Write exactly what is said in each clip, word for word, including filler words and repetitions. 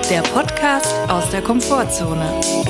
der Podcast aus der Komfortzone.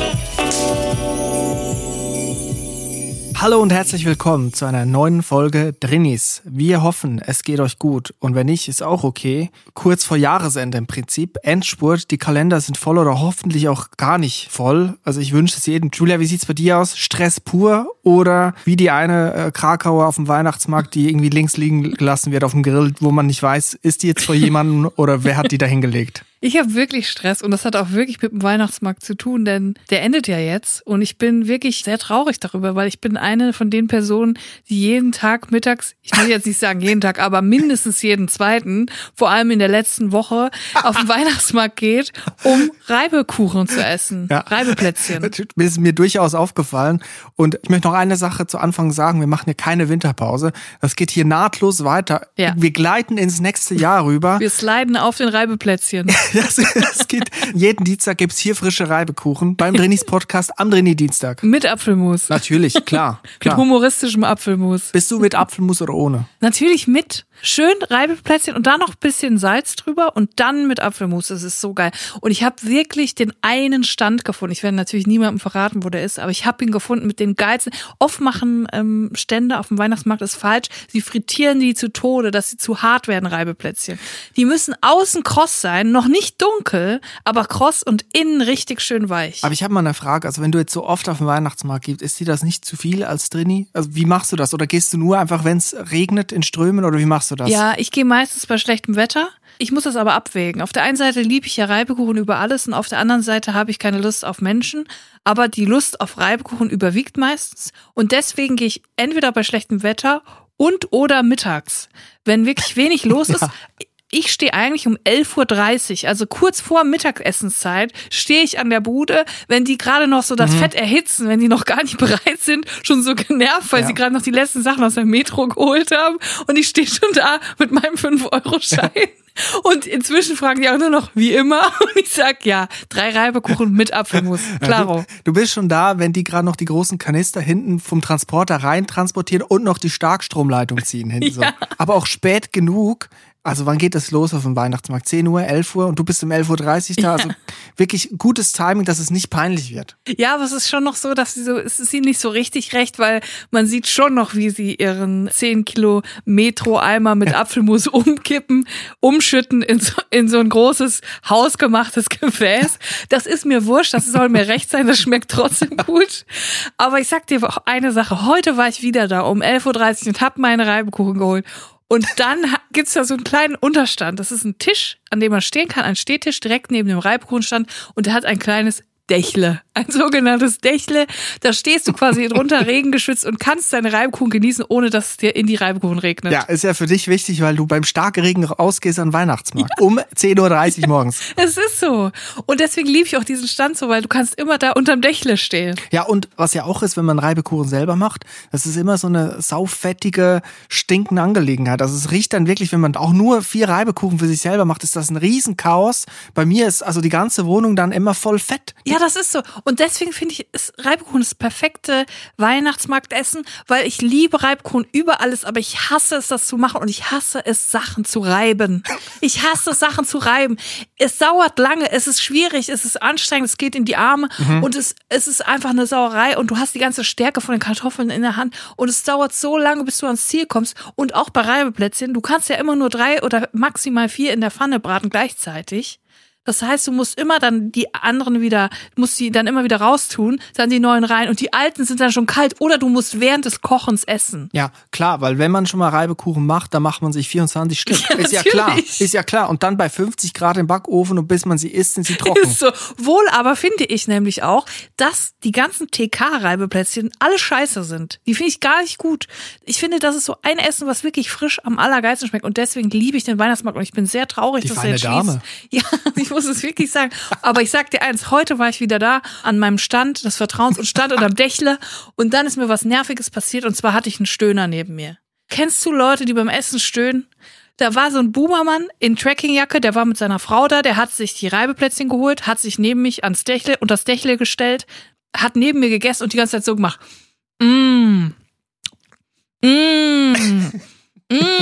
Hallo und herzlich willkommen zu einer neuen Folge Drinnies. Wir hoffen, es geht euch gut und wenn nicht, ist auch okay. Kurz vor Jahresende im Prinzip, Endspurt, die Kalender sind voll oder hoffentlich auch gar nicht voll. Also ich wünsche es jedem. Julia, wie sieht's bei dir aus? Stress pur oder wie die eine äh, Krakauer auf dem Weihnachtsmarkt, die irgendwie links liegen gelassen wird auf dem Grill, wo man nicht weiß, ist die jetzt vor jemandem oder wer hat die da hingelegt? Ich habe wirklich Stress und das hat auch wirklich mit dem Weihnachtsmarkt zu tun, denn der endet ja jetzt und ich bin wirklich sehr traurig darüber, weil ich bin eine von den Personen, die jeden Tag mittags, ich will jetzt nicht sagen jeden Tag, aber mindestens jeden zweiten, vor allem in der letzten Woche, auf den Weihnachtsmarkt geht, um Reibekuchen zu essen, ja. Reibeplätzchen. Das ist mir durchaus aufgefallen und ich möchte noch eine Sache zu Anfang sagen, wir machen hier keine Winterpause, das geht hier nahtlos weiter, ja. Wir gleiten ins nächste Jahr rüber. Wir sliden auf den Reibeplätzchen. Das, das geht. Jeden Dienstag gibt's hier frische Reibekuchen beim Drinnies Podcast am Drinni-Dienstag. Mit Apfelmus. Natürlich, klar, klar. Mit humoristischem Apfelmus. Bist du mit Apfelmus oder ohne? Natürlich mit. Schön Reibeplätzchen und dann noch ein bisschen Salz drüber und dann mit Apfelmus. Das ist so geil. Und ich habe wirklich den einen Stand gefunden. Ich werde natürlich niemandem verraten, wo der ist, aber ich habe ihn gefunden mit den geilsten. Oft machen ähm, Stände auf dem Weihnachtsmarkt ist falsch. Sie frittieren die zu Tode, dass sie zu hart werden, Reibeplätzchen. Die müssen außen kross sein, noch nicht dunkel, aber kross und innen richtig schön weich. Aber ich habe mal eine Frage. Also wenn du jetzt so oft auf dem Weihnachtsmarkt gehst, ist dir das nicht zu viel als Drinni? Also wie machst du das? Oder gehst du nur einfach, wenn es regnet, in Strömen oder wie machst du das? Ja, ich gehe meistens bei schlechtem Wetter. Ich muss das aber abwägen. Auf der einen Seite liebe ich ja Reibekuchen über alles und auf der anderen Seite habe ich keine Lust auf Menschen. Aber die Lust auf Reibekuchen überwiegt meistens. Und deswegen gehe ich entweder bei schlechtem Wetter und oder mittags. Wenn wirklich wenig los ist. Ja. Ich stehe eigentlich um elf Uhr dreißig, also kurz vor Mittagessenszeit, stehe ich an der Bude, wenn die gerade noch so das mhm. Fett erhitzen, wenn die noch gar nicht bereit sind, schon so genervt, weil ja. sie gerade noch die letzten Sachen aus der Metro geholt haben. Und ich stehe schon da mit meinem fünf Euro Schein. Und inzwischen fragen die auch nur noch, wie immer. Und ich sag, ja, drei Reibekuchen mit Apfelmus. Klaro. Du, du bist schon da, wenn die gerade noch die großen Kanister hinten vom Transporter rein transportieren und noch die Starkstromleitung ziehen hinten ja. so. Aber auch spät genug. Also wann geht das los auf dem Weihnachtsmarkt? zehn Uhr, elf Uhr und du bist um elf Uhr dreißig da. Also ja. wirklich gutes Timing, dass es nicht peinlich wird. Ja, aber es ist schon noch so, dass sie so, es ist ihnen nicht so richtig recht, weil man sieht schon noch, wie sie ihren zehn Kilo Metro-Eimer mit ja. Apfelmus umkippen, umschütten in so, in so ein großes hausgemachtes Gefäß. Das ist mir wurscht, das soll mir recht sein, das schmeckt trotzdem gut. Aber ich sag dir eine Sache, heute war ich wieder da um elf Uhr dreißig und hab meine Reibekuchen geholt. Und dann gibt's da so einen kleinen Unterstand. Das ist ein Tisch, an dem man stehen kann, ein Stehtisch direkt neben dem Reibekuchenstand und der hat ein kleines Dächle, ein sogenanntes Dächle. Da stehst du quasi drunter, regengeschützt und kannst deine Reibekuchen genießen, ohne dass es dir in die Reibekuchen regnet. Ja, ist ja für dich wichtig, weil du beim Starkregen rausgehst an den Weihnachtsmarkt. Ja. Um zehn Uhr dreißig ja. morgens. Es ist so. Und deswegen liebe ich auch diesen Stand so, weil du kannst immer da unterm Dächle stehen. Ja, und was ja auch ist, wenn man Reibekuchen selber macht, das ist immer so eine saufettige, stinkende Angelegenheit. Also es riecht dann wirklich, wenn man auch nur vier Reibekuchen für sich selber macht, ist das ein Riesenchaos. Bei mir ist also die ganze Wohnung dann immer voll Fett. Ja, das ist so. Und deswegen finde ich, ist Reibekuchen das perfekte Weihnachtsmarktessen, weil ich liebe Reibekuchen über alles, aber ich hasse es, das zu machen und ich hasse es, Sachen zu reiben. Ich hasse es, Sachen zu reiben. Es dauert lange, es ist schwierig, es ist anstrengend, es geht in die Arme mhm. und es, es ist einfach eine Sauerei und du hast die ganze Stärke von den Kartoffeln in der Hand und es dauert so lange, bis du ans Ziel kommst. Und auch bei Reibeplätzchen, du kannst ja immer nur drei oder maximal vier in der Pfanne braten gleichzeitig. Das heißt, du musst immer dann die anderen wieder, musst die dann immer wieder raustun, dann die neuen rein und die alten sind dann schon kalt oder du musst während des Kochens essen. Ja, klar, weil wenn man schon mal Reibekuchen macht, dann macht man sich vierundzwanzig Stück. Ja, ist ja klar, ist ja klar. Und dann bei fünfzig Grad im Backofen und bis man sie isst, sind sie trocken. Ist so. Wohl aber finde ich nämlich auch, dass die ganzen T K-Reibeplätzchen alle scheiße sind. Die finde ich gar nicht gut. Ich finde, das ist so ein Essen, was wirklich frisch am allergeilsten schmeckt und deswegen liebe ich den Weihnachtsmarkt und ich bin sehr traurig, die dass feine er jetzt Dame. schließt. Ja, ich muss es wirklich sagen. Aber ich sag dir eins, heute war ich wieder da an meinem Stand des Vertrauens und stand unterm Dächle und dann ist mir was Nerviges passiert und zwar hatte ich einen Stöhner neben mir. Kennst du Leute, die beim Essen stöhnen? Da war so ein Boomermann in Trekkingjacke, der war mit seiner Frau da, der hat sich die Reibeplätzchen geholt, hat sich neben mich ans Dächle und das Dächle gestellt, hat neben mir gegessen und die ganze Zeit so gemacht. Mm. Mm. Mm.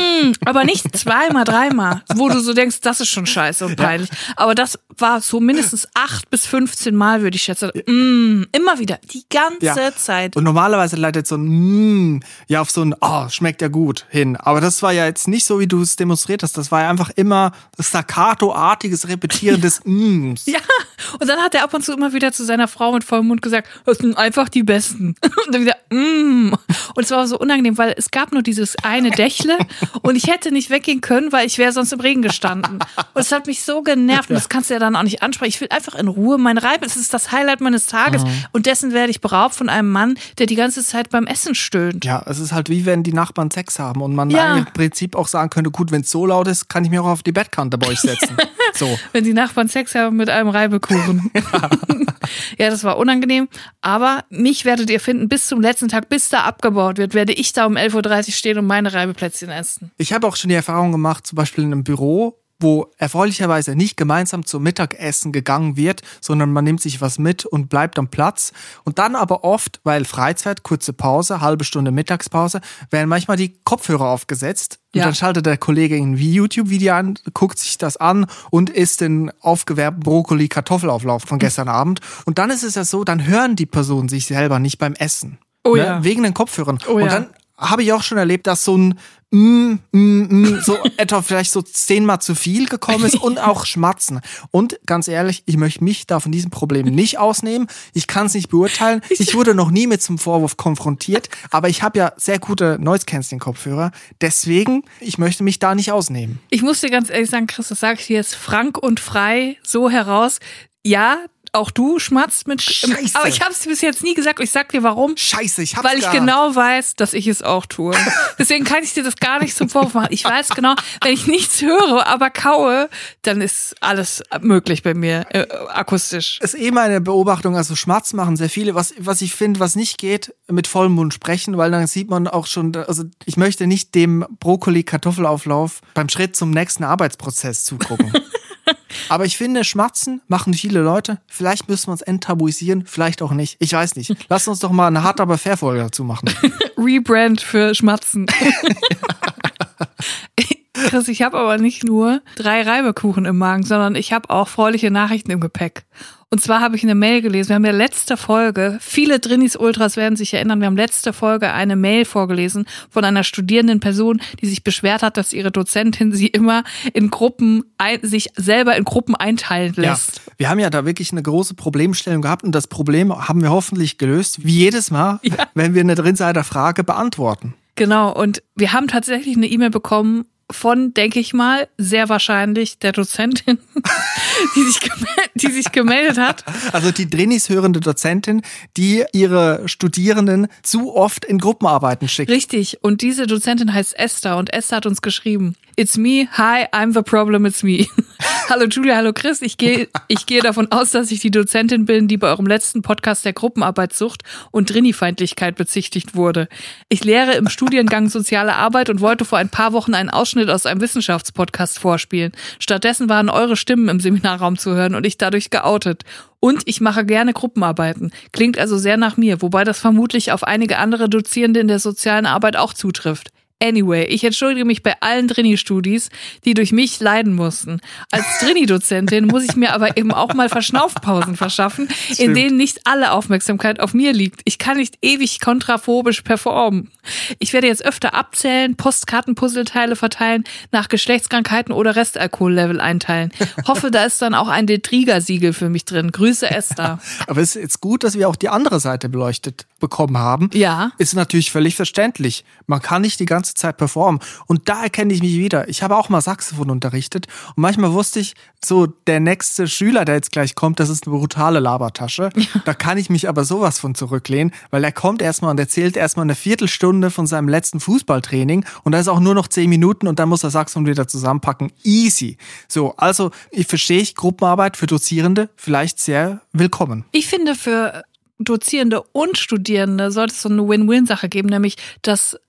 Aber nicht zweimal, dreimal, wo du so denkst, das ist schon scheiße und peinlich. Ja. Aber das war so mindestens acht bis fünfzehn Mal, würde ich schätzen. Mm, immer wieder, die ganze ja. Zeit. Und normalerweise leitet so ein mm, ja auf so ein, oh, schmeckt ja gut hin. Aber das war ja jetzt nicht so, wie du es demonstriert hast. Das war ja einfach immer staccato-artiges, repetierendes Mms. Ja, und dann hat er ab und zu immer wieder zu seiner Frau mit vollem Mund gesagt, das sind einfach die Besten. Und dann wieder, mm. Und es war so unangenehm, weil es gab nur dieses eine Dächle und ich hätte nicht weggehen können, weil ich wäre sonst im Regen gestanden. Und es hat mich so genervt und das kannst du ja dann auch nicht ansprechen. Ich will einfach in Ruhe meine Reibe. Es ist das Highlight meines Tages. Mhm. Und dessen werde ich beraubt von einem Mann, der die ganze Zeit beim Essen stöhnt. Ja, es ist halt wie wenn die Nachbarn Sex haben und man ja. im Prinzip auch sagen könnte, gut, wenn es so laut ist, kann ich mich auch auf die Bettkante bei euch setzen. So. Wenn die Nachbarn Sex haben mit einem Reibekuchen. Ja. Ja, das war unangenehm. Aber mich werdet ihr finden bis zum letzten Tag, bis da abgebaut wird, werde ich da um elf Uhr dreißig stehen und meine Reibeplätzchen essen. Ich habe auch schon die Erfahrung gemacht, zum Beispiel in einem Büro, wo erfreulicherweise nicht gemeinsam zum Mittagessen gegangen wird, sondern man nimmt sich was mit und bleibt am Platz. Und dann aber oft, weil Freizeit, kurze Pause, halbe Stunde Mittagspause, werden manchmal die Kopfhörer aufgesetzt. Und ja. dann schaltet der Kollege ein YouTube-Video an, guckt sich das an und isst den aufgewärmten Brokkoli-Kartoffelauflauf von gestern Abend. Und dann ist es ja so, dann hören die Personen sich selber nicht beim Essen. Oh ne? ja. Wegen den Kopfhörern. Oh und ja. dann habe ich auch schon erlebt, dass so ein mm, mm, mm, so etwa vielleicht so zehnmal zu viel gekommen ist und auch Schmatzen. Und ganz ehrlich, ich möchte mich da von diesem Problem nicht ausnehmen. Ich kann es nicht beurteilen. Ich wurde noch nie mit zum Vorwurf konfrontiert, aber ich habe ja sehr gute Noise-Canceling-Kopfhörer. Deswegen, ich möchte mich da nicht ausnehmen. Ich muss dir ganz ehrlich sagen, Chris, das sage ich dir jetzt frank und frei so heraus. Ja, auch du schmatzt mit... Scheiße. Aber ich habe es bis jetzt nie gesagt und ich sag dir warum. Scheiße, ich hab's Weil ich gehabt. genau weiß, dass ich es auch tue. Deswegen kann ich dir das gar nicht zum Vorwurf machen. Ich weiß genau, wenn ich nichts höre, aber kaue, dann ist alles möglich bei mir, äh, akustisch. Das ist eh meine Beobachtung, also Schmatz machen sehr viele. Was, was ich finde, was nicht geht, mit vollem Mund sprechen, weil dann sieht man auch schon, also ich möchte nicht dem Brokkoli-Kartoffelauflauf beim Schritt zum nächsten Arbeitsprozess zugucken. Aber ich finde, Schmatzen machen viele Leute. Vielleicht müssen wir uns enttabuisieren, vielleicht auch nicht. Ich weiß nicht. Lass uns doch mal eine hart aber fair Folge dazu machen. Rebrand für Schmatzen. Chris, ich habe aber nicht nur drei Reibekuchen im Magen, sondern ich habe auch freuliche Nachrichten im Gepäck. Und zwar habe ich eine Mail gelesen. Wir haben ja letzte Folge, viele Drinnies Ultras werden sich erinnern, wir haben letzte Folge eine Mail vorgelesen von einer studierenden Person, die sich beschwert hat, dass ihre Dozentin sie immer in Gruppen, ein, sich selber in Gruppen einteilen lässt. Ja, wir haben ja da wirklich eine große Problemstellung gehabt und das Problem haben wir hoffentlich gelöst, wie jedes Mal, ja. wenn wir eine Drinsider-Frage beantworten. Genau, und wir haben tatsächlich eine E-Mail bekommen von, denke ich mal, sehr wahrscheinlich der Dozentin, die sich, gemel- die sich gemeldet hat. Also die Drinnies hörende Dozentin, die ihre Studierenden zu oft in Gruppenarbeiten schickt. Richtig, und diese Dozentin heißt Esther und Esther hat uns geschrieben, It's me, hi, I'm the problem, it's me. Hallo Julia, hallo Chris, ich gehe ich gehe davon aus, dass ich die Dozentin bin, die bei eurem letzten Podcast der Gruppenarbeitssucht und Drinni-Feindlichkeit bezichtigt wurde. Ich lehre im Studiengang Soziale Arbeit und wollte vor ein paar Wochen einen Ausschnitt aus einem Wissenschaftspodcast vorspielen. Stattdessen waren eure Stimmen im Seminarraum zu hören und ich dadurch geoutet. Und ich mache gerne Gruppenarbeiten. Klingt also sehr nach mir, wobei das vermutlich auf einige andere Dozierende in der sozialen Arbeit auch zutrifft. Anyway, ich entschuldige mich bei allen Drinni-Studis, die durch mich leiden mussten. Als Drinni-Dozentin muss ich mir aber eben auch mal Verschnaufpausen verschaffen, in denen nicht alle Aufmerksamkeit auf mir liegt. Ich kann nicht ewig kontraphobisch performen. Ich werde jetzt öfter abzählen, Postkarten-Puzzleteile verteilen, nach Geschlechtskrankheiten oder Restalkohollevel einteilen. Hoffe, da ist dann auch ein Detriga-Siegel für mich drin. Grüße, Esther. Aber es ist jetzt gut, dass wir auch die andere Seite beleuchtet bekommen haben. Ja. Ist natürlich völlig verständlich. Man kann nicht die ganze Zeit performen. Und da erkenne ich mich wieder. Ich habe auch mal Saxophon unterrichtet und manchmal wusste ich, so der nächste Schüler, der jetzt gleich kommt, das ist eine brutale Labertasche. Ja. Da kann ich mich aber sowas von zurücklehnen, weil er kommt erstmal und erzählt erstmal eine Viertelstunde von seinem letzten Fußballtraining und da ist auch nur noch zehn Minuten und dann muss er Saxophon wieder zusammenpacken. Easy. So, also ich verstehe ich Gruppenarbeit für Dozierende vielleicht sehr willkommen. Ich finde für Dozierende und Studierende sollte es so eine Win-Win-Sache geben, nämlich, dass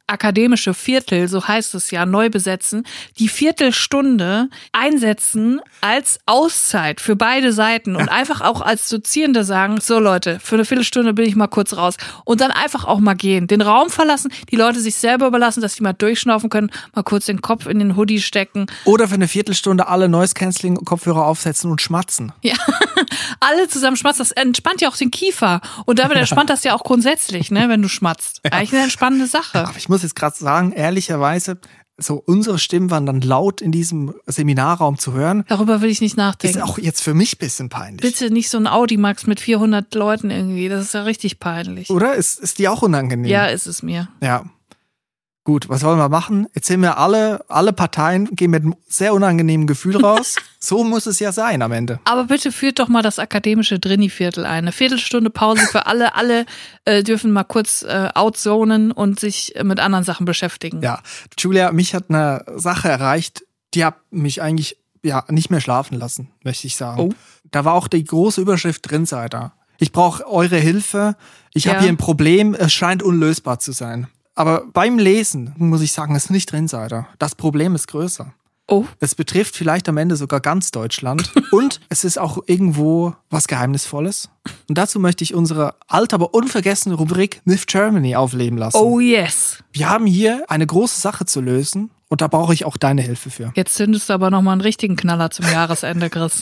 akademische Viertel, so heißt es ja, neu besetzen, die Viertelstunde einsetzen als Auszeit für beide Seiten und einfach auch als Dozierende sagen, so Leute, für eine Viertelstunde bin ich mal kurz raus und dann einfach auch mal gehen, den Raum verlassen, die Leute sich selber überlassen, dass die mal durchschnaufen können, mal kurz den Kopf in den Hoodie stecken. Oder für eine Viertelstunde alle Noise-Canceling-Kopfhörer aufsetzen und schmatzen. Ja, alle zusammen schmatzen, das entspannt ja auch den Kiefer und damit entspannt das ja auch grundsätzlich, ne, wenn du schmatzt. Ja. Eigentlich eine entspannende Sache. Aber ich muss jetzt gerade sagen, ehrlicherweise, so unsere Stimmen waren dann laut in diesem Seminarraum zu hören. Darüber will ich nicht nachdenken. Ist auch jetzt für mich ein bisschen peinlich. Bitte nicht so ein Audimax mit vierhundert Leuten irgendwie, das ist ja richtig peinlich. Oder? Ist, ist die auch unangenehm? Ja, ist es mir. Ja. Gut, was wollen wir machen? Jetzt sind wir alle, alle Parteien gehen mit einem sehr unangenehmen Gefühl raus. So muss es ja sein am Ende. Aber bitte führt doch mal das akademische Drini-Viertel ein. Eine Viertelstunde Pause für alle. Alle äh, dürfen mal kurz äh, outzonen und sich mit anderen Sachen beschäftigen. Ja, Julia, mich hat eine Sache erreicht, die hat mich eigentlich ja nicht mehr schlafen lassen, möchte ich sagen. Oh. Da war auch die große Überschrift drin, seid ihr. Ich brauche eure Hilfe. Ich ja. habe hier ein Problem. Es scheint unlösbar zu sein. Aber beim Lesen muss ich sagen, es ist nicht Insider. Das Problem ist größer. Oh. Es betrifft vielleicht am Ende sogar ganz Deutschland. Und es ist auch irgendwo was Geheimnisvolles. Und dazu möchte ich unsere alte, aber unvergessene Rubrik Myth Germany aufleben lassen. Oh yes. Wir haben hier eine große Sache zu lösen und da brauche ich auch deine Hilfe für. Jetzt zündest du aber nochmal einen richtigen Knaller zum Jahresende, Chris.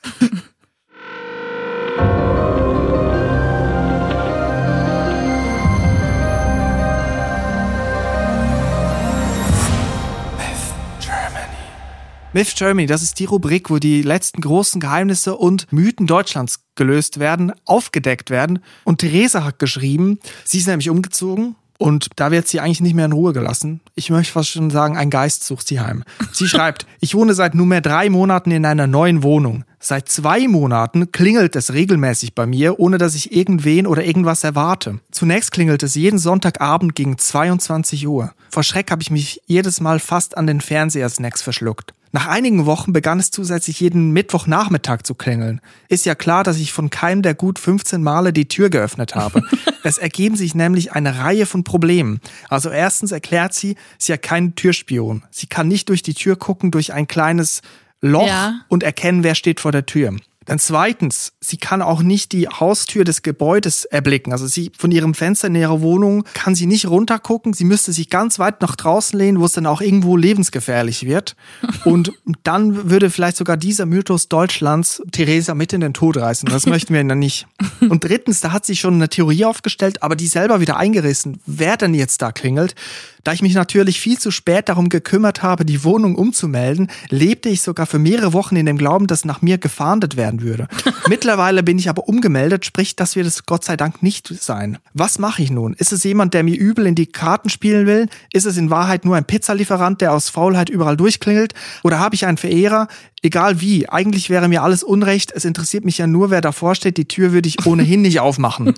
Myth Germany, das ist die Rubrik, wo die letzten großen Geheimnisse und Mythen Deutschlands gelöst werden, aufgedeckt werden. Und Theresa hat geschrieben, sie ist nämlich umgezogen und da wird sie eigentlich nicht mehr in Ruhe gelassen. Ich möchte fast schon sagen, ein Geist sucht sie heim. Sie schreibt, ich wohne seit nunmehr drei Monaten in einer neuen Wohnung. Seit zwei Monaten klingelt es regelmäßig bei mir, ohne dass ich irgendwen oder irgendwas erwarte. Zunächst klingelt es jeden Sonntagabend gegen zweiundzwanzig Uhr. Vor Schreck habe ich mich jedes Mal fast an den Fernsehersnacks verschluckt. Nach einigen Wochen begann es zusätzlich jeden Mittwochnachmittag zu klingeln. Ist ja klar, dass ich von keinem der gut fünfzehn Male die Tür geöffnet habe. Es ergeben sich nämlich eine Reihe von Problemen. Also erstens erklärt sie, sie hat keinen Türspion. Sie kann nicht durch die Tür gucken, durch ein kleines Loch ja. und erkennen, wer steht vor der Tür. Dann zweitens, sie kann auch nicht die Haustür des Gebäudes erblicken. Also sie von ihrem Fenster in ihrer Wohnung kann sie nicht runtergucken. Sie müsste sich ganz weit nach draußen lehnen, wo es dann auch irgendwo lebensgefährlich wird. Und dann würde vielleicht sogar dieser Mythos Deutschlands Theresa mit in den Tod reißen. Das möchten wir dann nicht. Und drittens, da hat sie schon eine Theorie aufgestellt, aber die selber wieder eingerissen, wer denn jetzt da klingelt. Da ich mich natürlich viel zu spät darum gekümmert habe, die Wohnung umzumelden, lebte ich sogar für mehrere Wochen in dem Glauben, dass nach mir gefahndet werden würde. Mittlerweile bin ich aber umgemeldet, sprich, das wird es Gott sei Dank nicht sein. Was mache ich nun? Ist es jemand, der mir übel in die Karten spielen will? Ist es in Wahrheit nur ein Pizzalieferant, der aus Faulheit überall durchklingelt? Oder habe ich einen Verehrer? Egal wie, eigentlich wäre mir alles Unrecht. Es interessiert mich ja nur, wer davor steht. Die Tür würde ich ohnehin nicht aufmachen.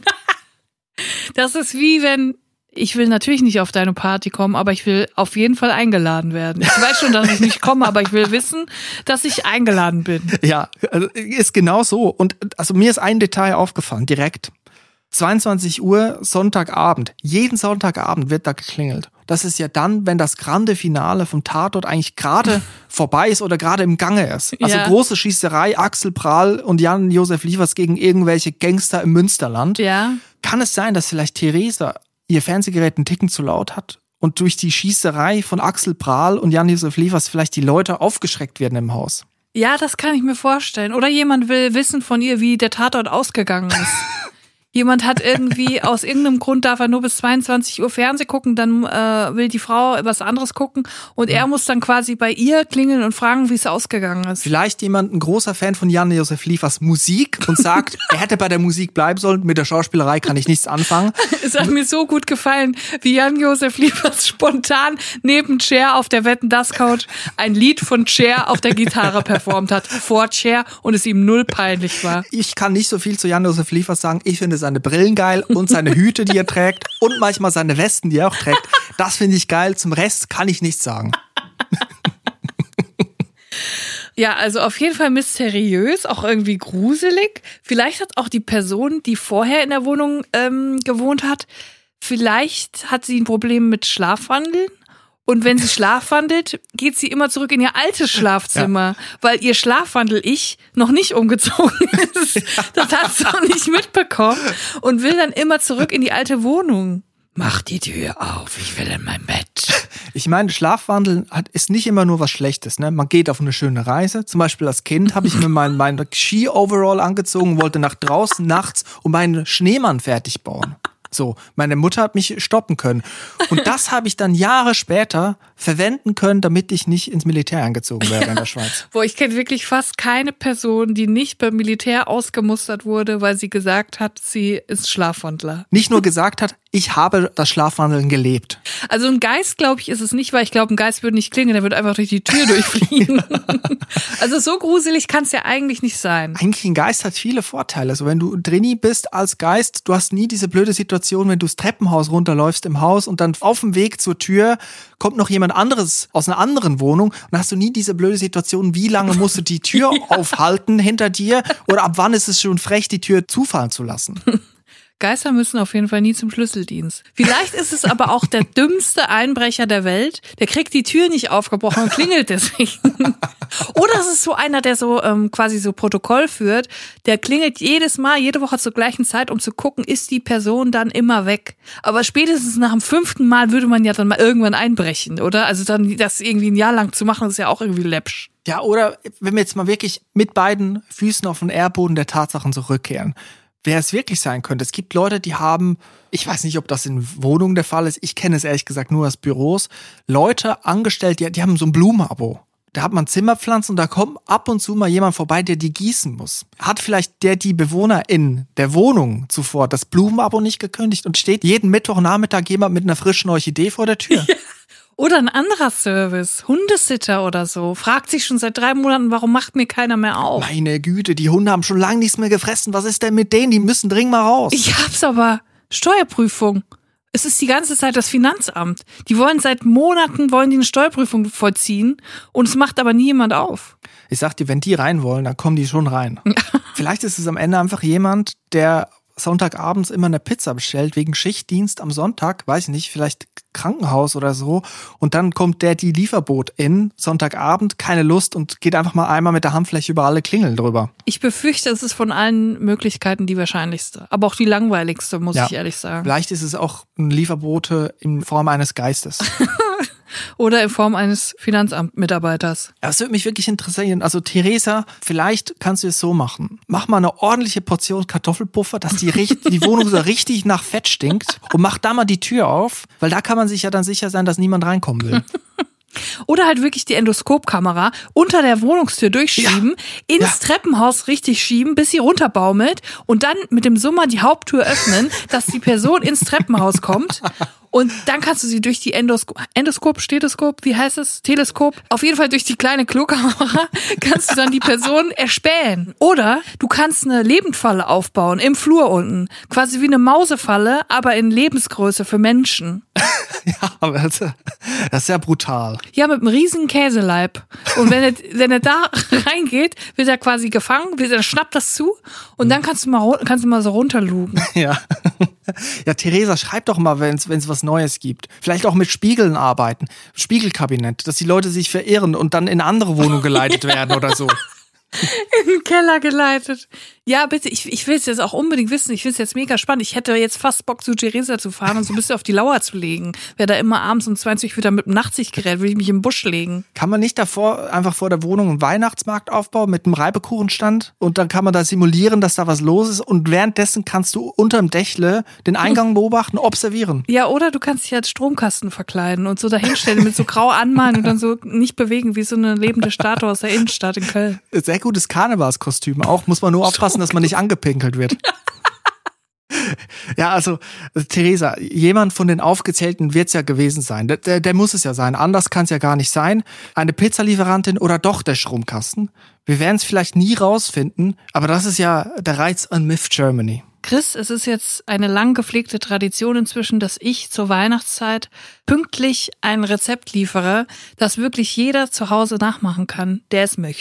Das ist wie wenn... Ich will natürlich nicht auf deine Party kommen, aber ich will auf jeden Fall eingeladen werden. Ich weiß schon, dass ich nicht komme, aber ich will wissen, dass ich eingeladen bin. Ja, also ist genau so. Und also mir ist ein Detail aufgefallen, direkt. zweiundzwanzig Uhr, Sonntagabend. Jeden Sonntagabend wird da geklingelt. Das ist ja dann, wenn das grande Finale vom Tatort eigentlich gerade vorbei ist oder gerade im Gange ist. Also ja. große Schießerei, Axel Prahl und Jan-Josef Liefers gegen irgendwelche Gangster im Münsterland. Ja. Kann es sein, dass vielleicht Theresa ihr Fernsehgerät einen Ticken zu laut hat und durch die Schießerei von Axel Prahl und Jan-Josef Liefers vielleicht die Leute aufgeschreckt werden im Haus? Ja, das kann ich mir vorstellen. Oder jemand will wissen von ihr, wie der Tatort ausgegangen ist. Jemand hat irgendwie, aus irgendeinem Grund darf er nur bis zweiundzwanzig Uhr Fernsehen gucken, dann äh, will die Frau was anderes gucken und er muss dann quasi bei ihr klingeln und fragen, wie es ausgegangen ist. Vielleicht jemand, ein großer Fan von Jan-Josef Liefers Musik und sagt, er hätte bei der Musik bleiben sollen, mit der Schauspielerei kann ich nichts anfangen. Es hat mir so gut gefallen, wie Jan-Josef Liefers spontan neben Cher auf der Wetten-dass-Couch ein Lied von Cher auf der Gitarre performt hat, vor Cher und es ihm null peinlich war. Ich kann nicht so viel zu Jan-Josef Liefers sagen, ich finde seine Brillen geil und seine Hüte, die er trägt und manchmal seine Westen, die er auch trägt. Das finde ich geil. Zum Rest kann ich nichts sagen. Ja, also auf jeden Fall mysteriös, auch irgendwie gruselig. Vielleicht hat auch die Person, die vorher in der Wohnung ähm, gewohnt hat, vielleicht hat sie ein Problem mit Schlafwandeln. Und wenn sie schlafwandelt, geht sie immer zurück in ihr altes Schlafzimmer, ja. weil ihr Schlafwandel-Ich noch nicht umgezogen ist. Das hat sie noch nicht mitbekommen und will dann immer zurück in die alte Wohnung. Mach die Tür auf, ich will in mein Bett. Ich meine, Schlafwandeln ist nicht immer nur was Schlechtes. Ne? Man geht auf eine schöne Reise. Zum Beispiel als Kind habe ich mir meinen mein Ski-Overall angezogen, wollte nach draußen nachts und meinen Schneemann fertig bauen. So, meine Mutter hat mich stoppen können. Und das habe ich dann Jahre später verwenden können, damit ich nicht ins Militär eingezogen werde ja. in der Schweiz. Boah, ich kenne wirklich fast keine Person, die nicht beim Militär ausgemustert wurde, weil sie gesagt hat, sie ist Schlafwandler. Nicht nur gesagt hat, ich habe das Schlafwandeln gelebt. Also ein Geist, glaube ich, ist es nicht, weil ich glaube, ein Geist würde nicht klingeln, der würde einfach durch die Tür durchfliegen. Also so gruselig kann es ja eigentlich nicht sein. Eigentlich ein Geist hat viele Vorteile. Also wenn du Drini bist als Geist, du hast nie diese blöde Situation, wenn du das Treppenhaus runterläufst im Haus und dann auf dem Weg zur Tür kommt noch jemand anderes aus einer anderen Wohnung und dann hast du nie diese blöde Situation, wie lange musst du die Tür aufhalten hinter dir oder ab wann ist es schon frech, die Tür zufallen zu lassen. Geister müssen auf jeden Fall nie zum Schlüsseldienst. Vielleicht ist es aber auch der dümmste Einbrecher der Welt. Der kriegt die Tür nicht aufgebrochen und klingelt deswegen. Oder es ist so einer, der so ähm, quasi so Protokoll führt. Der klingelt jedes Mal, jede Woche zur gleichen Zeit, um zu gucken, ist die Person dann immer weg. Aber spätestens nach dem fünften Mal würde man ja dann mal irgendwann einbrechen, oder? Also dann das irgendwie ein Jahr lang zu machen, ist ja auch irgendwie läppsch. Ja, oder wenn wir jetzt mal wirklich mit beiden Füßen auf den Erdboden der Tatsachen zurückkehren. Wer es wirklich sein könnte. Es gibt Leute, die haben, ich weiß nicht, ob das in Wohnungen der Fall ist, ich kenne es ehrlich gesagt nur aus Büros, Leute angestellt, die, die haben so ein Blumenabo. Da hat man Zimmerpflanzen und da kommt ab und zu mal jemand vorbei, der die gießen muss. Hat vielleicht der die Bewohnerin der Wohnung zuvor das Blumenabo nicht gekündigt und steht jeden Mittwochnachmittag jemand mit einer frischen Orchidee vor der Tür? Ja. Oder ein anderer Service, Hundesitter oder so, fragt sich schon seit drei Monaten, warum macht mir keiner mehr auf? Meine Güte, die Hunde haben schon lange nichts mehr gefressen. Was ist denn mit denen? Die müssen dringend mal raus. Ich hab's aber. Steuerprüfung. Es ist die ganze Zeit das Finanzamt. Die wollen seit Monaten wollen die eine Steuerprüfung vollziehen und es macht aber nie jemand auf. Ich sag dir, wenn die rein wollen, dann kommen die schon rein. Vielleicht ist es am Ende einfach jemand, der Sonntagabends immer eine Pizza bestellt, wegen Schichtdienst am Sonntag, weiß ich nicht, vielleicht Krankenhaus oder so. Und dann kommt der die Lieferboot in, Sonntagabend, keine Lust und geht einfach mal einmal mit der Handfläche über alle Klingeln drüber. Ich befürchte, es ist von allen Möglichkeiten die wahrscheinlichste, aber auch die langweiligste, muss ja, ich ehrlich sagen. Vielleicht ist es auch ein Lieferbote in Form eines Geistes. Oder in Form eines Finanzamtmitarbeiters. Das würde mich wirklich interessieren. Also Theresa, vielleicht kannst du es so machen. Mach mal eine ordentliche Portion Kartoffelpuffer, dass die, die Wohnung so richtig nach Fett stinkt und mach da mal die Tür auf, weil da kann man sich ja dann sicher sein, dass niemand reinkommen will. Oder halt wirklich die Endoskopkamera unter der Wohnungstür durchschieben, ja. ins ja. Treppenhaus richtig schieben, bis sie runterbaumelt und dann mit dem Summer die Haupttür öffnen, dass die Person ins Treppenhaus kommt. Und dann kannst du sie durch die Endoskop, Endoskop, Stethoskop, wie heißt es? Teleskop? Auf jeden Fall durch die kleine Klokamera kannst du dann die Person erspähen. Oder du kannst eine Lebendfalle aufbauen im Flur unten. Quasi wie eine Mausefalle, aber in Lebensgröße für Menschen. Ja, aber das, das ist ja brutal. Ja, mit einem riesigen Käseleib. Und wenn er, wenn er da reingeht, wird er quasi gefangen, wird er schnappt das zu und dann kannst du mal, kannst du mal so runterlugen. Ja. Ja, Theresa, schreib doch mal, wenn es was Neues gibt. Vielleicht auch mit Spiegeln arbeiten. Spiegelkabinett, dass die Leute sich verirren und dann in eine andere Wohnung geleitet werden oder so. In den Keller geleitet. Ja, bitte, ich, ich will es jetzt auch unbedingt wissen. Ich finde es jetzt mega spannend. Ich hätte jetzt fast Bock, zu Theresa zu fahren und so ein bisschen auf die Lauer zu legen. Wer da immer abends um zwanzig Uhr wieder mit dem Nachtsichtgerät, will ich mich im Busch legen. Kann man nicht davor einfach vor der Wohnung einen Weihnachtsmarkt aufbauen mit einem Reibekuchenstand und dann kann man da simulieren, dass da was los ist und währenddessen kannst du unterm Dächle den Eingang beobachten, observieren. Ja, oder du kannst dich als Stromkasten verkleiden und so dahinstellen mit so grau anmalen und dann so nicht bewegen wie so eine lebende Statue aus der Innenstadt in Köln. Sehr gutes Karnevalskostüm auch, muss man nur aufpassen, dass man nicht angepinkelt wird. Ja, also Theresa, jemand von den Aufgezählten wird es ja gewesen sein. Der, der, der muss es ja sein. Anders kann es ja gar nicht sein. Eine Pizzalieferantin oder doch der Stromkasten. Wir werden es vielleicht nie rausfinden, aber das ist ja der Reiz an Myth Germany. Chris, es ist jetzt eine lang gepflegte Tradition inzwischen, dass ich zur Weihnachtszeit pünktlich ein Rezept liefere, das wirklich jeder zu Hause nachmachen kann, der es möchte.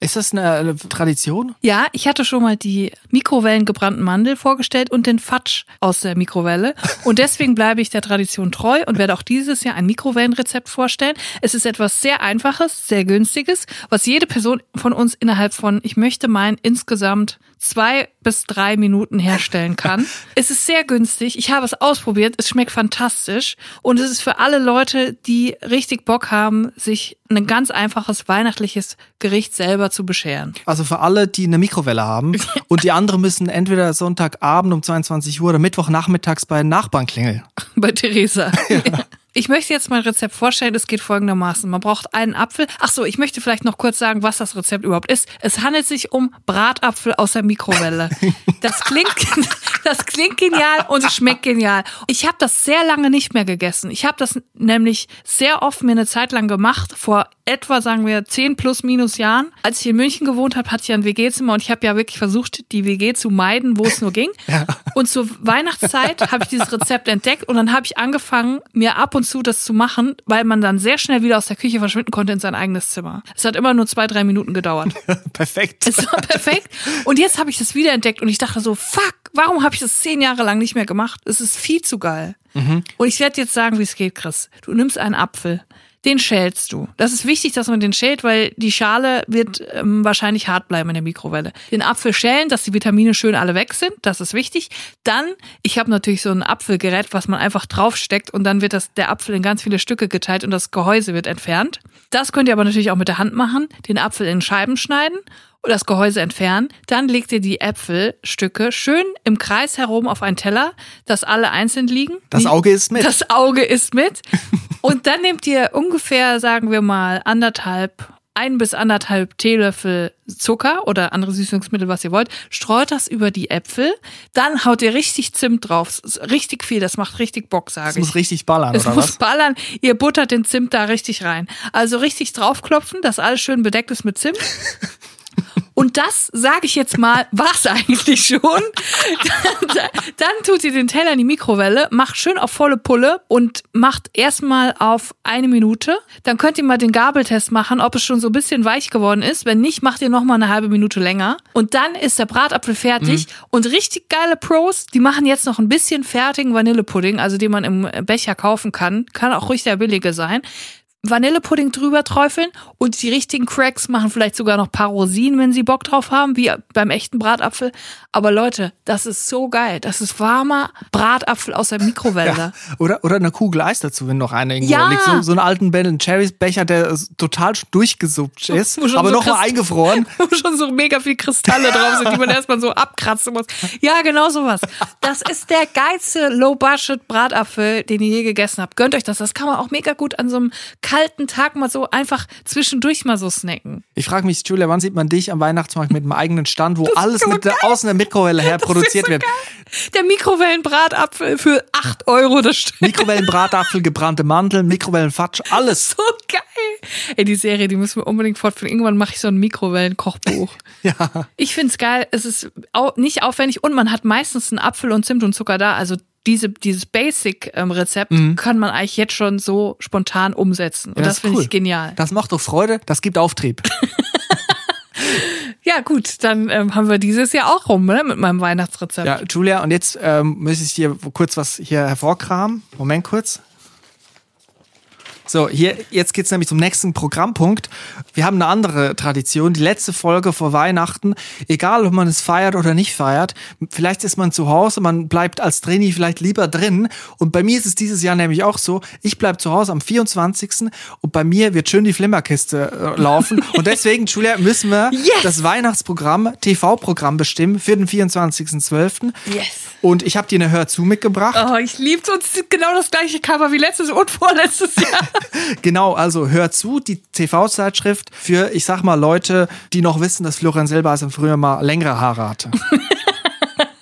Ist das eine Tradition? Ja, ich hatte schon mal die mikrowellengebrannten Mandel vorgestellt und den Fatsch aus der Mikrowelle. Und deswegen bleibe ich der Tradition treu und werde auch dieses Jahr ein Mikrowellenrezept vorstellen. Es ist etwas sehr Einfaches, sehr Günstiges, was jede Person von uns innerhalb von, ich möchte meinen, insgesamt zwei bis drei Minuten herstellen kann. Es ist sehr günstig. Ich habe es ausprobiert. Es schmeckt fantastisch. Und es ist für alle Leute, die richtig Bock haben, sich ein ganz einfaches weihnachtliches Gericht selber zu bescheren. Also für alle, die eine Mikrowelle haben und die anderen müssen entweder Sonntagabend um zweiundzwanzig Uhr oder Mittwochnachmittags bei den Nachbarn klingeln. Bei Theresa. Ja. Ich möchte jetzt mein Rezept vorstellen. Es geht folgendermaßen. Man braucht einen Apfel. Ach so, ich möchte vielleicht noch kurz sagen, was das Rezept überhaupt ist. Es handelt sich um Bratapfel aus der Mikrowelle. Das klingt, das klingt genial und es schmeckt genial. Ich habe das sehr lange nicht mehr gegessen. Ich habe das nämlich sehr oft mir eine Zeit lang gemacht, vor etwa, sagen wir, zehn plus minus Jahren. Als ich in München gewohnt habe, hatte ich ein W G-Zimmer und ich habe ja wirklich versucht, die W G zu meiden, wo es nur ging. Ja. Und zur Weihnachtszeit habe ich dieses Rezept entdeckt und dann habe ich angefangen, mir ab und zu das zu machen, weil man dann sehr schnell wieder aus der Küche verschwinden konnte in sein eigenes Zimmer. Es hat immer nur zwei, drei Minuten gedauert. Perfekt. Es war perfekt. Und jetzt habe ich das wieder entdeckt und ich dachte so, fuck, warum habe ich das zehn Jahre lang nicht mehr gemacht? Es ist viel zu geil. Mhm. Und ich werde jetzt sagen, wie es geht, Chris. Du nimmst einen Apfel. Den schälst du. Das ist wichtig, dass man den schält, weil die Schale wird ähm, wahrscheinlich hart bleiben in der Mikrowelle. Den Apfel schälen, dass die Vitamine schön alle weg sind. Das ist wichtig. Dann, ich habe natürlich so ein Apfelgerät, was man einfach draufsteckt und dann wird das der Apfel in ganz viele Stücke geteilt und das Gehäuse wird entfernt. Das könnt ihr aber natürlich auch mit der Hand machen. Den Apfel in Scheiben schneiden und das Gehäuse entfernen. Dann legt ihr die Äpfelstücke schön im Kreis herum auf einen Teller, dass alle einzeln liegen. Das Auge ist mit. Das Auge ist mit. Und dann nehmt ihr ungefähr, sagen wir mal, anderthalb, ein bis anderthalb Teelöffel Zucker oder andere Süßungsmittel, was ihr wollt, streut das über die Äpfel, dann haut ihr richtig Zimt drauf, richtig viel, das macht richtig Bock, sage ich. Es muss richtig ballern, es oder muss was? ballern, ihr buttert den Zimt da richtig rein. Also richtig draufklopfen, dass alles schön bedeckt ist mit Zimt. Und das, sage ich jetzt mal, war's eigentlich schon. Dann, dann tut ihr den Teller in die Mikrowelle, macht schön auf volle Pulle und macht erstmal auf eine Minute. Dann könnt ihr mal den Gabeltest machen, ob es schon so ein bisschen weich geworden ist. Wenn nicht, macht ihr noch mal eine halbe Minute länger. Und dann ist der Bratapfel fertig. Mhm. Und richtig geile Pros, die machen jetzt noch ein bisschen fertigen Vanillepudding, also den man im Becher kaufen kann. Kann auch ruhig der billige sein. Vanillepudding drüber träufeln und die richtigen Cracks machen vielleicht sogar noch ein paar Rosinen, wenn sie Bock drauf haben, wie beim echten Bratapfel. Aber Leute, das ist so geil. Das ist warmer Bratapfel aus der Mikrowelle. Ja, oder, oder eine Kugel Eis dazu, wenn noch einer irgendwo ja. liegt. So, so einen alten Ben and Jerry's Becher, der total durchgesuppt ist, aber so noch mal eingefroren. Wo schon so mega viel Kristalle drauf sind, die man erstmal so abkratzen muss. Ja, genau sowas. Das ist der geilste Low-Budget-Bratapfel, den ihr je gegessen habt. Gönnt euch das. Das kann man auch mega gut an so einem kalten Tag mal so einfach zwischendurch mal so snacken. Ich frage mich, Julia, wann sieht man dich am Weihnachtsmarkt mit einem eigenen Stand, wo alles mit der, aus der Mikrowelle her das produziert so wird? Geil. Der Mikrowellenbratapfel für acht Euro das Stück. Mikrowellenbratapfel, gebrannte Mandeln, Mikrowellenfatsch, alles. So geil. Ey, die Serie, die müssen wir unbedingt fortführen. Irgendwann mache ich so ein Mikrowellenkochbuch. Ja. Ich find's geil. Es ist auch nicht aufwendig und man hat meistens einen Apfel und Zimt und Zucker da. Also Diese, dieses Basic-Rezept ähm, mhm. kann man eigentlich jetzt schon so spontan umsetzen. Und ja, das, das finde cool. ich genial. Das macht doch Freude, das gibt Auftrieb. Ja gut, dann ähm, haben wir dieses Jahr auch rum, ne, mit meinem Weihnachtsrezept. Ja, Julia, und jetzt ähm, muss ich dir kurz was hier hervorkramen. Moment kurz. So, hier, jetzt geht's nämlich zum nächsten Programmpunkt. Wir haben eine andere Tradition. Die letzte Folge vor Weihnachten, egal ob man es feiert oder nicht feiert, vielleicht ist man zu Hause, man bleibt als Trainee vielleicht lieber drin. Und bei mir ist es dieses Jahr nämlich auch so, ich bleib zu Hause am vierundzwanzigsten und bei mir wird schön die Flimmerkiste äh, laufen. Und deswegen, Julia, müssen wir yes. das Weihnachtsprogramm, T V-Programm bestimmen für den vierundzwanzigsten zwölften Yes. Und ich habe dir eine Hör zu mitgebracht. Oh, ich lieb's und es ist genau das gleiche Cover wie letztes und vorletztes Jahr. Genau, also Hör zu, die T V-Zeitschrift für, ich sag mal, Leute, die noch wissen, dass Florian Silbereisen früher mal längere Haare hatte.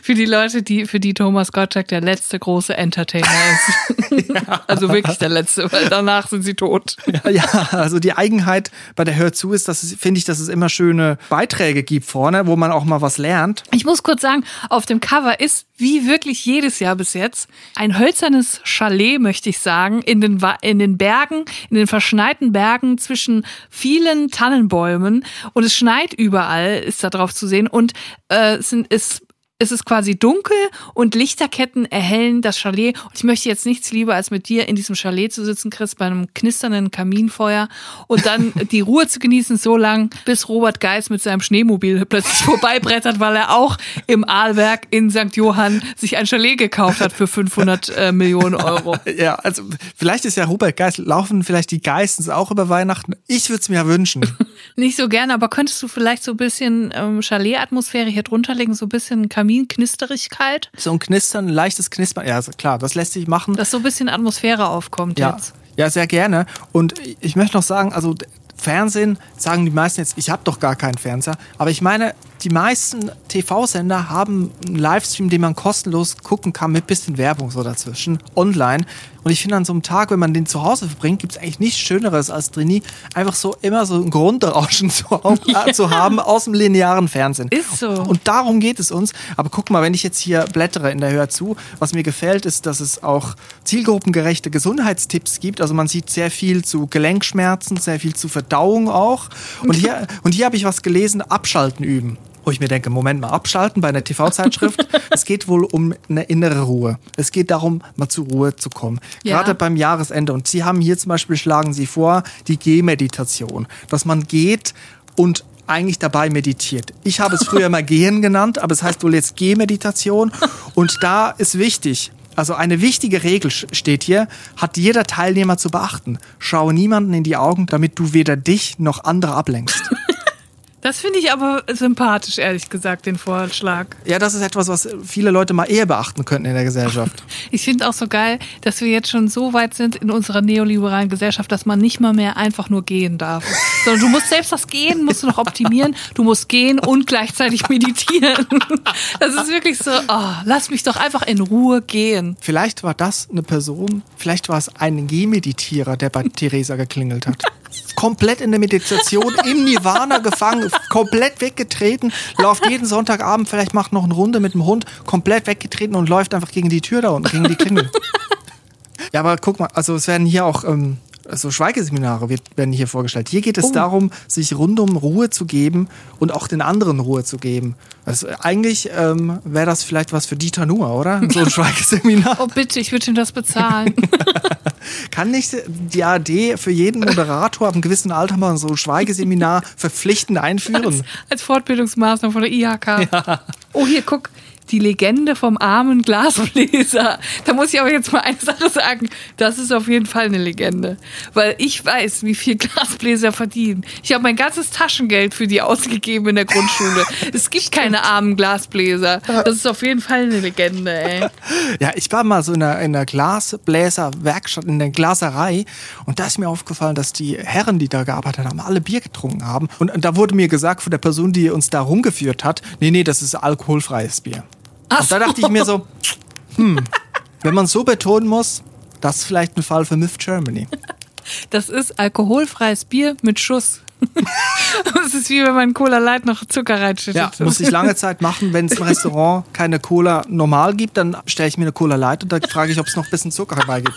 Für die Leute, die, für die Thomas Gottschalk der letzte große Entertainer ist. Ja. Also wirklich der letzte, weil danach sind sie tot. Ja, ja, also die Eigenheit bei der Hör zu ist, dass es, finde ich, dass es immer schöne Beiträge gibt vorne, wo man auch mal was lernt. Ich muss kurz sagen, auf dem Cover ist, wie wirklich jedes Jahr bis jetzt, ein hölzernes Chalet, möchte ich sagen, in den, in den Bergen, in den verschneiten Bergen zwischen vielen Tannenbäumen. Und es schneit überall, ist da drauf zu sehen. Und äh, es sind, ist Es ist quasi dunkel und Lichterketten erhellen das Chalet. Und ich möchte jetzt nichts lieber, als mit dir in diesem Chalet zu sitzen, Chris, bei einem knisternden Kaminfeuer und dann die Ruhe zu genießen, so lang, bis Robert Geis mit seinem Schneemobil plötzlich vorbeibrettert, weil er auch im Arlberg in Sankt Johann sich ein Chalet gekauft hat für fünfhundert äh, Millionen Euro. Ja, also vielleicht ist ja Robert Geis, laufen vielleicht die Geissens auch über Weihnachten? Ich würde es mir ja wünschen. Nicht so gerne, aber könntest du vielleicht so ein bisschen ähm, Chalet-Atmosphäre hier drunter legen, so ein bisschen Kaminknisterigkeit? So ein Knistern, ein leichtes Knispern, ja klar, das lässt sich machen. Dass so ein bisschen Atmosphäre aufkommt ja. jetzt. Ja, sehr gerne. Und ich möchte noch sagen, also Fernsehen, sagen die meisten jetzt, ich habe doch gar keinen Fernseher. Aber ich meine, die meisten T V-Sender haben einen Livestream, den man kostenlos gucken kann mit bisschen Werbung so dazwischen, online. Und ich finde, an so einem Tag, wenn man den zu Hause verbringt, gibt es eigentlich nichts Schöneres als Drini, einfach so immer so ein Grundrauschen zu, ja. zu haben aus dem linearen Fernsehen. Ist so. Und darum geht es uns. Aber guck mal, wenn ich jetzt hier blättere in der Hör zu, was mir gefällt, ist, dass es auch zielgruppengerechte Gesundheitstipps gibt. Also man sieht sehr viel zu Gelenkschmerzen, sehr viel zu Verdauung auch. Und hier, und hier habe ich was gelesen, Abschalten üben. Wo ich mir denke, Moment mal, abschalten bei einer T V-Zeitschrift. Es geht wohl um eine innere Ruhe. Es geht darum, mal zur Ruhe zu kommen. Ja. Gerade beim Jahresende. Und Sie haben hier zum Beispiel, schlagen Sie vor, die Gehmeditation. Dass man geht und eigentlich dabei meditiert. Ich habe es früher mal Gehen genannt, aber es heißt wohl jetzt Gehmeditation. Und da ist wichtig, also eine wichtige Regel steht hier, hat jeder Teilnehmer zu beachten. Schaue niemanden in die Augen, damit du weder dich noch andere ablenkst. Das finde ich aber sympathisch, ehrlich gesagt, den Vorschlag. Ja, das ist etwas, was viele Leute mal eher beachten könnten in der Gesellschaft. Ich finde auch so geil, dass wir jetzt schon so weit sind in unserer neoliberalen Gesellschaft, dass man nicht mal mehr einfach nur gehen darf. Sondern du musst selbst das Gehen, musst du noch optimieren. Du musst gehen und gleichzeitig meditieren. Das ist wirklich so, oh, lass mich doch einfach in Ruhe gehen. Vielleicht war das eine Person, vielleicht war es ein Gehmeditierer, der bei Theresa geklingelt hat. Komplett in der Meditation, im Nirvana gefangen, komplett weggetreten, läuft jeden Sonntagabend, vielleicht macht noch eine Runde mit dem Hund, komplett weggetreten und läuft einfach gegen die Tür da unten, gegen die Klingel. Ja, aber guck mal, also es werden hier auch ähm, so Schweigeseminare werden hier vorgestellt. Hier geht es oh. darum, sich rundum Ruhe zu geben und auch den anderen Ruhe zu geben. Also eigentlich ähm, wäre das vielleicht was für Dieter Nuhr, oder? So ein Schweigeseminar. Oh bitte, ich würde ihm das bezahlen. Kann nicht die A R D für jeden Moderator ab einem gewissen Alter mal so ein Schweigeseminar verpflichtend einführen? Als, als Fortbildungsmaßnahme von der I H K. Ja. Oh, hier, guck. Die Legende vom armen Glasbläser. Da muss ich aber jetzt mal eine Sache sagen. Das ist auf jeden Fall eine Legende. Weil ich weiß, wie viel Glasbläser verdienen. Ich habe mein ganzes Taschengeld für die ausgegeben in der Grundschule. Es gibt keine armen Glasbläser. Das ist auf jeden Fall eine Legende, ey. Ja, ich war mal so in einer, in einer Glasbläserwerkstatt, in der Glaserei. Und da ist mir aufgefallen, dass die Herren, die da gearbeitet haben, alle Bier getrunken haben. Und da wurde mir gesagt von der Person, die uns da rumgeführt hat, nee, nee, das ist alkoholfreies Bier. Und da dachte ich mir so, hm, wenn man so betonen muss, das ist vielleicht ein Fall für Myth Germany. Das ist alkoholfreies Bier mit Schuss. Das ist wie wenn man Cola Light noch Zucker reinschüttet. Ja, muss ich lange Zeit machen. Wenn es im Restaurant keine Cola normal gibt, dann stelle ich mir eine Cola Light und da frage ich, ob es noch ein bisschen Zucker dabei gibt.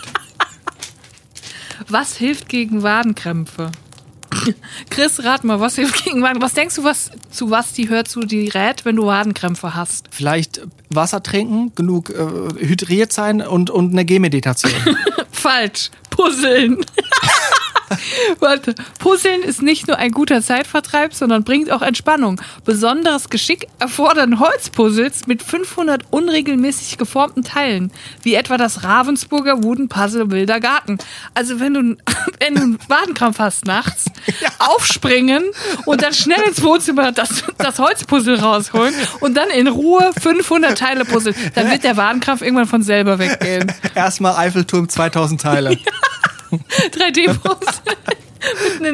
Was hilft gegen Wadenkrämpfe? Chris, rat mal, was hilft gegen Waden? Was denkst du, was, zu was die hört zu die rät, wenn du Wadenkrämpfe hast? Vielleicht Wasser trinken, genug äh, hydriert sein und, und eine Gehmeditation. Falsch. Puzzeln. Warte, Puzzeln ist nicht nur ein guter Zeitvertreib, sondern bringt auch Entspannung. Besonderes Geschick erfordern Holzpuzzles mit fünfhundert unregelmäßig geformten Teilen, wie etwa das Ravensburger Wooden Puzzle Wilder Garten. Also wenn du, wenn du einen Wadenkrampf hast nachts, ja. aufspringen und dann schnell ins Wohnzimmer das, das Holzpuzzle rausholen und dann in Ruhe fünfhundert Teile puzzeln, dann wird der Wadenkrampf irgendwann von selber weggehen. Erstmal Eiffelturm zweitausend Teile. drei D-Puzzle mitten in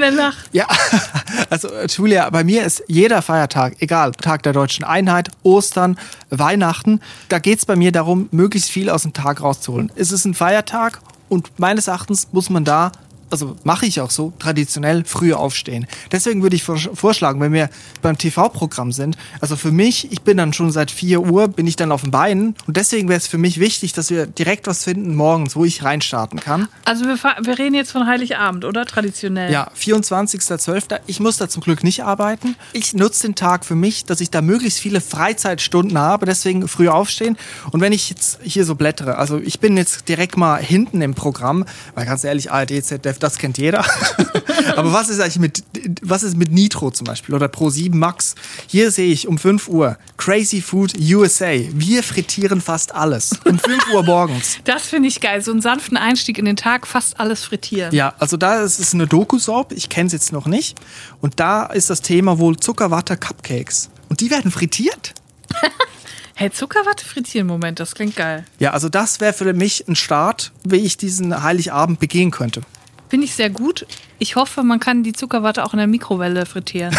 der Nacht. Ja, also Julia, bei mir ist jeder Feiertag, egal, Tag der Deutschen Einheit, Ostern, Weihnachten, da geht es bei mir darum, möglichst viel aus dem Tag rauszuholen. Es ist ein Feiertag und meines Erachtens muss man da, also mache ich auch so, traditionell früh aufstehen. Deswegen würde ich vorschlagen, wenn wir beim T V-Programm sind, also für mich, ich bin dann schon seit vier Uhr, bin ich dann auf den Beinen und deswegen wäre es für mich wichtig, dass wir direkt was finden morgens, wo ich reinstarten kann. Also wir, wir reden jetzt von Heiligabend, oder? Traditionell. Ja, vierundzwanzigster zwölfter Ich muss da zum Glück nicht arbeiten. Ich nutze den Tag für mich, dass ich da möglichst viele Freizeitstunden habe, deswegen früh aufstehen. Und wenn ich jetzt hier so blättere, also ich bin jetzt direkt mal hinten im Programm, weil ganz ehrlich, A R D, Z D F, das kennt jeder. Aber was ist eigentlich mit, was ist mit Nitro zum Beispiel oder Pro sieben Max? Hier sehe ich um fünf Uhr Crazy Food U S A. Wir frittieren fast alles. Um fünf Uhr morgens. Das finde ich geil. So einen sanften Einstieg in den Tag, fast alles frittieren. Ja, also da ist es eine Doku-Soap. Ich kenne es jetzt noch nicht. Und da ist das Thema wohl Zuckerwatte-Cupcakes. Und die werden frittiert. Hey, Zuckerwatte frittieren, Moment, das klingt geil. Ja, also das wäre für mich ein Start, wie ich diesen Heiligabend begehen könnte. Finde ich sehr gut. Ich hoffe, man kann die Zuckerwatte auch in der Mikrowelle frittieren.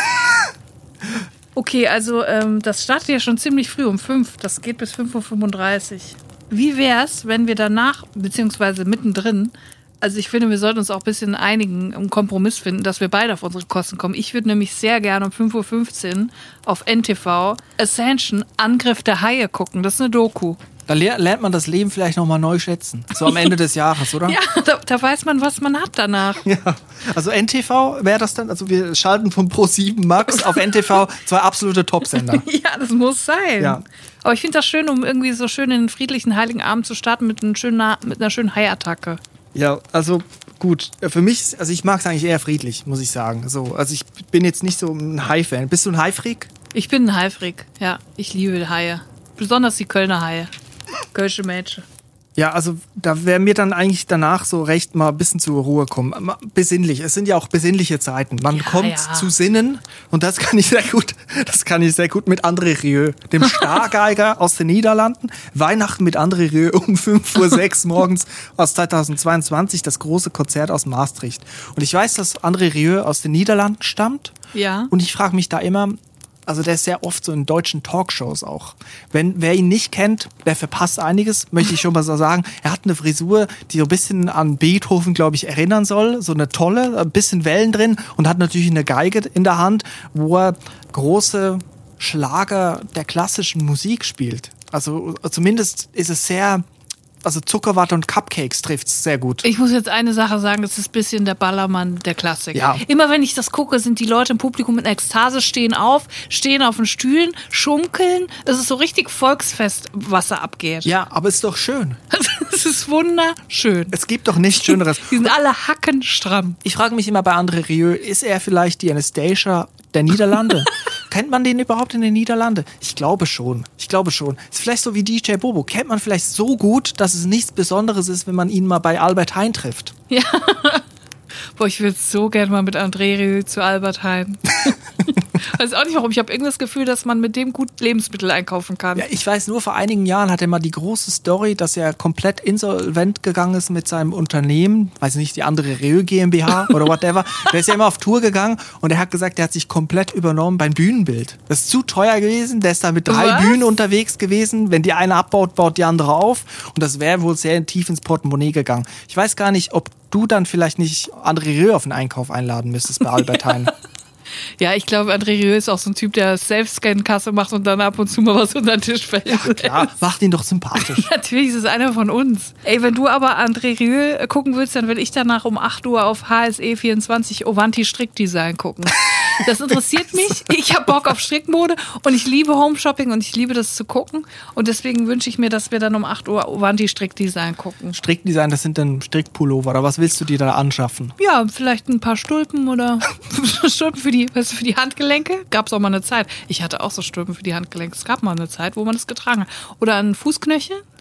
Okay, also ähm, das startet ja schon ziemlich früh um fünf. Das geht bis fünf Uhr fünfunddreißig. Wie wär's, wenn wir danach, beziehungsweise mittendrin, also ich finde, wir sollten uns auch ein bisschen einigen, einen Kompromiss finden, dass wir beide auf unsere Kosten kommen. Ich würde nämlich sehr gerne um fünf Uhr fünfzehn auf N T V Ascension Angriff der Haie gucken. Das ist eine Doku. Da lernt man das Leben vielleicht nochmal neu schätzen. So am Ende des Jahres, oder? Ja, da, da weiß man, was man hat danach. Ja, also N T V wäre das dann, also wir schalten von Pro sieben Max auf N T V, zwei absolute Top-Sender. Ja, das muss sein. Ja. Aber ich finde das schön, um irgendwie so schön in den friedlichen Heiligen Abend zu starten mit, einem schönen, mit einer schönen Hai-Attacke. Ja, also gut, für mich, also ich mag es eigentlich eher friedlich, muss ich sagen. So, also ich bin jetzt nicht so ein Hai-Fan. Bist du ein Hai-Freak? Ich bin ein Hai-Freak, ja. Ich liebe Haie. Besonders die Kölner Haie. Kölsche Mädchen. Ja, also da wäre mir dann eigentlich danach so recht, mal ein bisschen zur Ruhe kommen. Besinnlich. Es sind ja auch besinnliche Zeiten. Man ja, kommt ja. zu Sinnen und das kann ich sehr gut, das kann ich sehr gut mit André Rieu, dem Stargeiger aus den Niederlanden. Weihnachten mit André Rieu um fünf Uhr sechs morgens aus zweitausendzweiundzwanzig, das große Konzert aus Maastricht. Und ich weiß, dass André Rieu aus den Niederlanden stammt. Ja. Und ich frage mich da immer, also der ist sehr oft so in deutschen Talkshows auch. Wenn wer ihn nicht kennt, der verpasst einiges, möchte ich schon mal so sagen. Er hat eine Frisur, die so ein bisschen an Beethoven, glaube ich, erinnern soll. So eine tolle, ein bisschen Wellen drin und hat natürlich eine Geige in der Hand, wo er große Schlager der klassischen Musik spielt. Also zumindest ist es sehr... Also Zuckerwatte und Cupcakes trifft es sehr gut. Ich muss jetzt eine Sache sagen, es ist ein bisschen der Ballermann der Klassik. Ja. Immer wenn ich das gucke, sind die Leute im Publikum in Ekstase, stehen auf, stehen auf den Stühlen, schunkeln. Es ist so richtig Volksfest, was da abgeht. Ja, aber es ist doch schön. Es ist wunderschön. Es gibt doch nichts Schöneres. Die sind alle hackenstramm. Ich frage mich immer bei André Rieu, ist er vielleicht die Anastasia der Niederlande? Kennt man den überhaupt in den Niederlanden? Ich glaube schon. Ich glaube schon. Ist vielleicht so wie D J Bobo. Kennt man vielleicht so gut, dass es nichts Besonderes ist, wenn man ihn mal bei Albert Heijn trifft. Ja. Boah, ich würde so gerne mal mit André Rieu zu Albert Heijn. Weiß auch nicht warum. Ich habe irgendwie das Gefühl, dass man mit dem gut Lebensmittel einkaufen kann. Ja, ich weiß nur, vor einigen Jahren hat er mal die große Story, dass er komplett insolvent gegangen ist mit seinem Unternehmen. Weiß nicht, die andere Rieu GmbH oder whatever. Der ist ja immer auf Tour gegangen und er hat gesagt, der hat sich komplett übernommen beim Bühnenbild. Das ist zu teuer gewesen. Der ist da mit drei Was? Bühnen unterwegs gewesen. Wenn die eine abbaut, baut die andere auf. Und das wäre wohl sehr tief ins Portemonnaie gegangen. Ich weiß gar nicht, ob du dann vielleicht nicht André Rieu auf den Einkauf einladen müsstest bei Albert Heijn. Ja, ich glaube, André Rieu ist auch so ein Typ, der Self-Scan-Kasse macht und dann ab und zu mal was unter den Tisch fällt. Ja, klar, macht ihn doch sympathisch. Natürlich ist es einer von uns. Ey, wenn du aber André Rieu gucken willst, dann will ich danach um acht Uhr auf H S E vierundzwanzig Ovanti Strickdesign gucken. Das interessiert mich. Ich habe Bock auf Strickmode und ich liebe Homeshopping und ich liebe das zu gucken. Und deswegen wünsche ich mir, dass wir dann um acht Uhr Ovanti Strickdesign gucken. Strickdesign, das sind dann Strickpullover. Oder was willst du dir da anschaffen? Ja, vielleicht ein paar Stulpen oder Stulpen für die, weißt du, für die Handgelenke. Gab es auch mal eine Zeit. Ich hatte auch so Stulpen für die Handgelenke. Es gab mal eine Zeit, wo man das getragen hat. Oder ein Fußknöchel.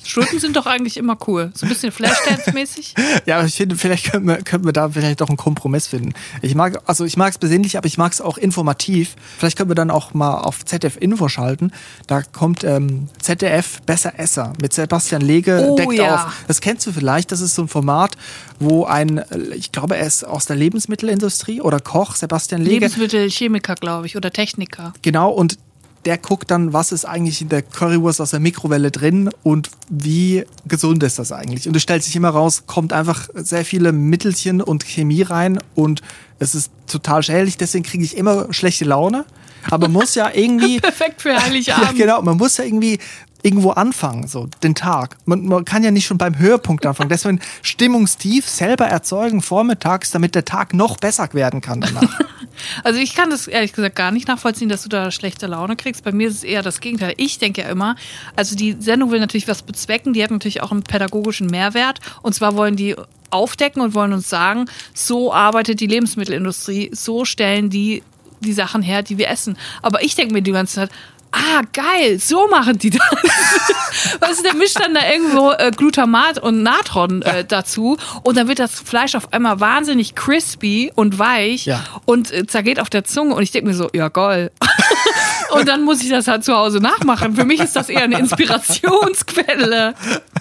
Stulpen sind doch eigentlich immer cool. So ein bisschen Flashdance-mäßig. Ja, ich finde, vielleicht könnten wir, könnten wir da vielleicht doch einen Kompromiss finden. Ich mag, also ich mag es besinnlich, aber ich mag es auch informativ. Vielleicht können wir dann auch mal auf Z D F Info schalten. Da kommt ähm, Z D F Besser Esser mit Sebastian Lege Oh, deckt ja. auf. Das kennst du vielleicht. Das ist so ein Format, wo ein, ich glaube, er ist aus der Lebensmittelindustrie oder Koch, Sebastian Lege. Lebensmittelchemiker, glaube ich, oder Techniker. Genau, und der guckt dann, was ist eigentlich in der Currywurst aus der Mikrowelle drin und wie gesund ist das eigentlich. Und es stellt sich immer raus, kommt einfach sehr viele Mittelchen und Chemie rein und es ist total schädlich, deswegen kriege ich immer schlechte Laune. Aber man muss ja irgendwie... Perfekt für ja, Heiligabend. genau, man muss ja irgendwie irgendwo anfangen, so den Tag. Man, man kann ja nicht schon beim Höhepunkt anfangen. Deswegen Stimmungstief selber erzeugen vormittags, damit der Tag noch besser werden kann danach. Also ich kann das ehrlich gesagt gar nicht nachvollziehen, dass du da schlechte Laune kriegst. Bei mir ist es eher das Gegenteil. Ich denke ja immer, also die Sendung will natürlich was bezwecken, die hat natürlich auch einen pädagogischen Mehrwert. Und zwar wollen die aufdecken und wollen uns sagen, so arbeitet die Lebensmittelindustrie, so stellen die die Sachen her, die wir essen. Aber ich denke mir die ganze Zeit, ah, geil, so machen die das. Weißt du, der mischt dann da irgendwo äh, Glutamat und Natron äh, dazu und dann wird das Fleisch auf einmal wahnsinnig crispy und weich Ja. und äh, zergeht auf der Zunge und ich denke mir so, ja geil. Und dann muss ich das halt zu Hause nachmachen. Für mich ist das eher eine Inspirationsquelle.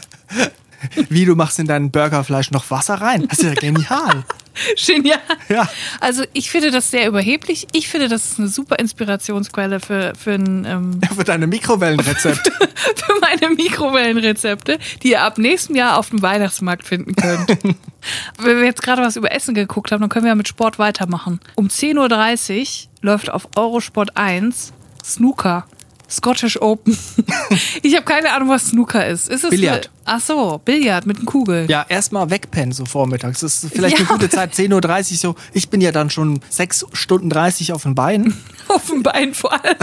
Wie, du machst in dein Burgerfleisch noch Wasser rein? Das ist ja genial. Genial. Ja. Also ich finde das sehr überheblich. Ich finde, das ist eine super Inspirationsquelle für, für, ein, ähm, Für deine Mikrowellenrezepte. für meine Mikrowellenrezepte, die ihr ab nächstem Jahr auf dem Weihnachtsmarkt finden könnt. Wenn wir jetzt gerade was über Essen geguckt haben, dann können wir ja mit Sport weitermachen. Um zehn Uhr dreißig läuft auf Eurosport eins Snooker. Scottish Open. Ich habe keine Ahnung, was Snooker ist. Ist es Billard. Eine, ach so, Billard mit einer Kugel. Ja, erstmal wegpennen so vormittags. Das ist vielleicht Ja. eine gute Zeit, zehn Uhr dreißig so. Ich bin ja dann schon sechs Stunden dreißig auf den Beinen. Auf dem Bein vor allem.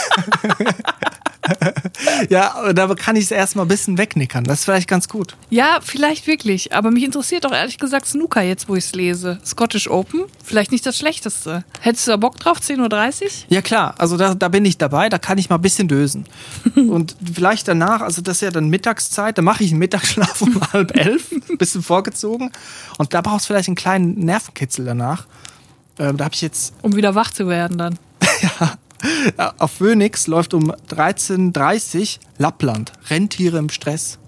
Ja, aber da kann ich es erstmal ein bisschen wegnickern. Das ist vielleicht ganz gut. Ja, vielleicht wirklich. Aber mich interessiert doch ehrlich gesagt Snooker jetzt, wo ich es lese. Scottish Open, vielleicht nicht das Schlechteste. Hättest du da Bock drauf, zehn Uhr dreißig? Ja klar, also da, da bin ich dabei, da kann ich mal ein bisschen dösen. Und vielleicht danach, also das ist ja dann Mittagszeit, da mache ich einen Mittagsschlaf um halb elf, ein bisschen vorgezogen. Und da brauchst du vielleicht einen kleinen Nervenkitzel danach. Ähm, da habe ich jetzt, Um wieder wach zu werden dann. ja, auf Phoenix läuft um dreizehn Uhr dreißig Lappland, Rentiere im Stress.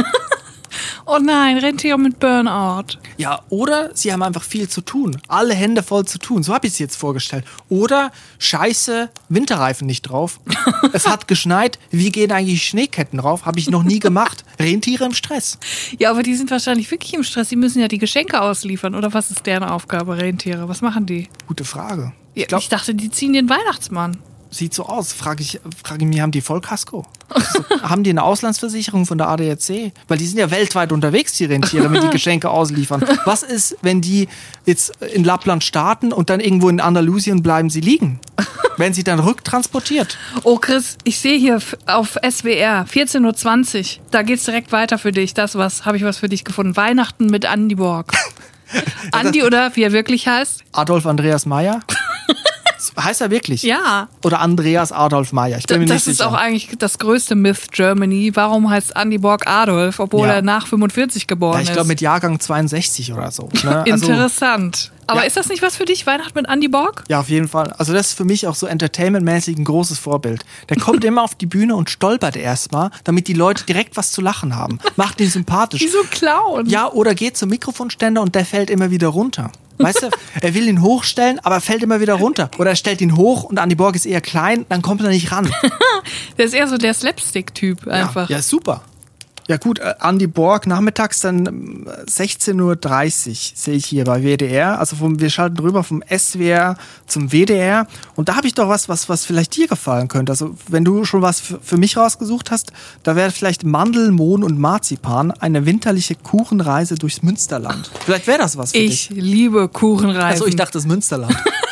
Oh nein, Rentier mit Burnout. Ja, oder sie haben einfach viel zu tun. Alle Hände voll zu tun. So habe ich es jetzt vorgestellt. Oder scheiße, Winterreifen nicht drauf. Es hat geschneit. Wie gehen eigentlich Schneeketten drauf? Habe ich noch nie gemacht. Rentiere im Stress. Ja, aber die sind wahrscheinlich wirklich im Stress. Die müssen ja die Geschenke ausliefern. Oder was ist deren Aufgabe, Rentiere? Was machen die? Gute Frage. Ja, Ich glaube, ich dachte, die ziehen den Weihnachtsmann. sieht so aus. Frage ich, frage ich mich, haben die Vollkasko? Also, haben die eine Auslandsversicherung von der A D A C? Weil die sind ja weltweit unterwegs, die Rentiere, wenn die Geschenke ausliefern. Was ist, wenn die jetzt in Lappland starten und dann irgendwo in Andalusien bleiben sie liegen? Werden sie dann rücktransportiert? Oh Chris, ich sehe hier f- auf S W R vierzehn Uhr zwanzig. Da geht's direkt weiter für dich. Das was, habe ich was für dich gefunden. Weihnachten mit Andi Borg. Andi oder wie er wirklich heißt? Adolf Andreas Meyer? Heißt er wirklich? Ja. Oder Andreas Adolf Meyer? Ich bin mir Das nicht ist sicher. auch eigentlich das größte Myth Germany. Warum heißt Andi Borg Adolf, obwohl Ja. er nach fünfundvierzig geboren ja, ich glaube ist? mit Jahrgang zweiundsechzig oder so. Ne? Also, Interessant. Aber Ja. ist das nicht was für dich, Weihnachten mit Andi Borg? ja, auf jeden Fall. Also das ist für mich auch so entertainmentmäßig ein großes Vorbild. Der kommt immer auf die Bühne und stolpert erstmal, damit die Leute direkt was zu lachen haben. Macht ihn sympathisch. Wie so ein Clown. Ja, oder geht zum Mikrofonständer und der fällt immer wieder runter. Weißt du, er will ihn hochstellen, aber er fällt immer wieder runter. Oder er stellt ihn hoch und Andi Borg ist eher klein, dann kommt er nicht ran. Der ist eher so der Slapstick-Typ einfach. Ja, ja, super. Ja gut, äh, Andi Borg nachmittags dann ähm, sechzehn Uhr dreißig sehe ich hier bei W D R. Also vom, wir schalten rüber vom S W R zum W D R. Und da habe ich doch was, was, was vielleicht dir gefallen könnte. Also wenn du schon was für, für mich rausgesucht hast, da wäre vielleicht Mandel, Mohn und Marzipan eine winterliche Kuchenreise durchs Münsterland. Vielleicht wäre das was für Ich dich. liebe Kuchenreisen. Also ich dachte das Münsterland. Nein,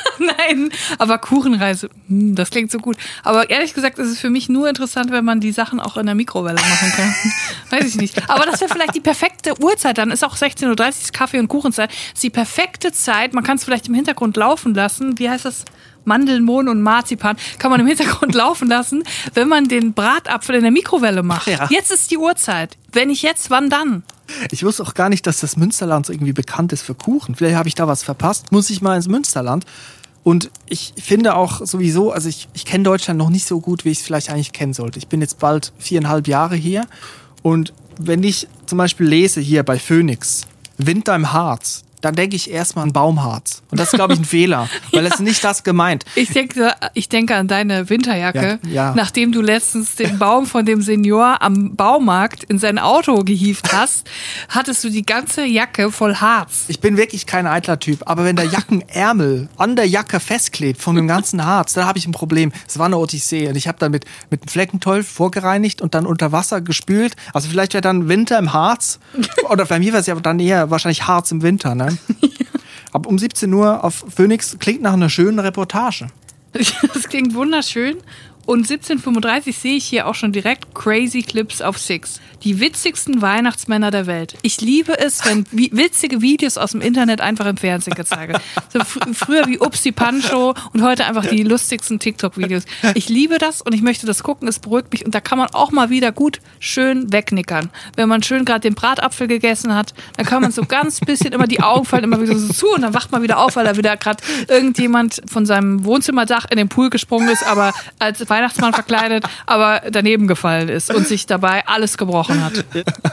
Nein, aber Kuchenreis, hm, das klingt so gut. Aber ehrlich gesagt ist es für mich nur interessant, wenn man die Sachen auch in der Mikrowelle machen kann. Weiß ich nicht. Aber das wäre vielleicht die perfekte Uhrzeit. Dann ist auch sechzehn Uhr dreißig Kaffee- und Kuchenzeit. Das ist die perfekte Zeit. Man kann es vielleicht im Hintergrund laufen lassen. Wie heißt das? Mandeln, Mohn und Marzipan kann man im Hintergrund laufen lassen, wenn man den Bratapfel in der Mikrowelle macht. Ja. Jetzt ist die Uhrzeit. Wenn nicht jetzt, wann dann? Ich wusste auch gar nicht, dass das Münsterland so irgendwie bekannt ist für Kuchen. Vielleicht habe ich da was verpasst. Muss ich mal ins Münsterland. Und ich finde auch sowieso, also ich, ich kenne Deutschland noch nicht so gut, wie ich es vielleicht eigentlich kennen sollte. Ich bin jetzt bald viereinhalb Jahre hier. Und wenn ich zum Beispiel lese hier bei Phoenix, Winter im Harz, dann denke ich erstmal an Baumharz. Und das ist, glaube ich, ein Fehler, weil es ist nicht das gemeint. Ich denke, ich denke an deine Winterjacke, ja, ja. Nachdem du letztens den Baum von dem Senior am Baumarkt in sein Auto gehievt hast, hattest du die ganze Jacke voll Harz. Ich bin wirklich kein eitler Typ, aber wenn der Jackenärmel an der Jacke festklebt von dem ganzen Harz, dann habe ich ein Problem. Es war eine Odyssee und ich habe dann mit, mit einem Fleckenteufel vorgereinigt und dann unter Wasser gespült. Also vielleicht wäre dann Winter im Harz oder bei mir wäre es ja dann eher wahrscheinlich Harz im Winter, ne? Aber um siebzehn Uhr auf Phoenix klingt nach einer schönen Reportage. Das klingt wunderschön. Und siebzehn Uhr fünfunddreißig sehe ich hier auch schon direkt Crazy Clips auf Six. Die witzigsten Weihnachtsmänner der Welt. Ich liebe es, wenn wi- witzige Videos aus dem Internet einfach im Fernsehen gezeigt werden. So fr- früher wie Upsi Pancho und heute einfach die lustigsten TikTok-Videos. Ich liebe das und ich möchte das gucken, es beruhigt mich. Und da kann man auch mal wieder gut schön wegnickern. Wenn man schön gerade den Bratapfel gegessen hat, dann kann man so ganz bisschen immer die Augen fallen immer wieder so zu und dann wacht man wieder auf, weil da wieder gerade irgendjemand von seinem Wohnzimmerdach in den Pool gesprungen ist, aber als Weihnachtsmann verkleidet, aber daneben gefallen ist und sich dabei alles gebrochen hat.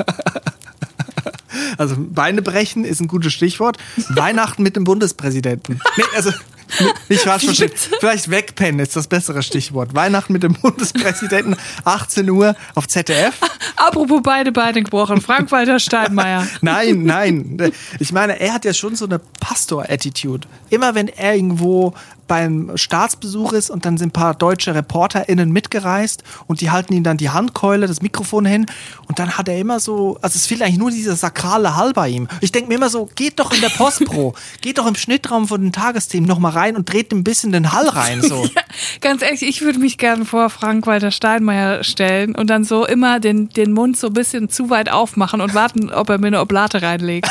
Also Beine brechen ist ein gutes Stichwort. Weihnachten mit dem Bundespräsidenten. Nee, also nicht falsch verstehen. Vielleicht wegpennen ist das bessere Stichwort. Weihnachten mit dem Bundespräsidenten, achtzehn Uhr auf Z D F. Apropos beide Beine gebrochen, Frank-Walter Steinmeier. Nein, nein. Ich meine, er hat ja schon so eine Pastor-Attitude. Immer wenn er irgendwo beim Staatsbesuch ist und dann sind ein paar deutsche ReporterInnen mitgereist und die halten ihm dann die Handkeule, das Mikrofon hin und dann hat er immer so, also es fehlt eigentlich nur dieser sakrale Hall bei ihm. Ich denke mir immer so, geht doch in der Postpro, geht doch im Schnittraum von den Tagesthemen nochmal rein und dreht ein bisschen den Hall rein. So. Ja, ganz ehrlich, ich würde mich gerne vor Frank-Walter Steinmeier stellen und dann so immer den, den Mund so ein bisschen zu weit aufmachen und warten, ob er mir eine Oblate reinlegt.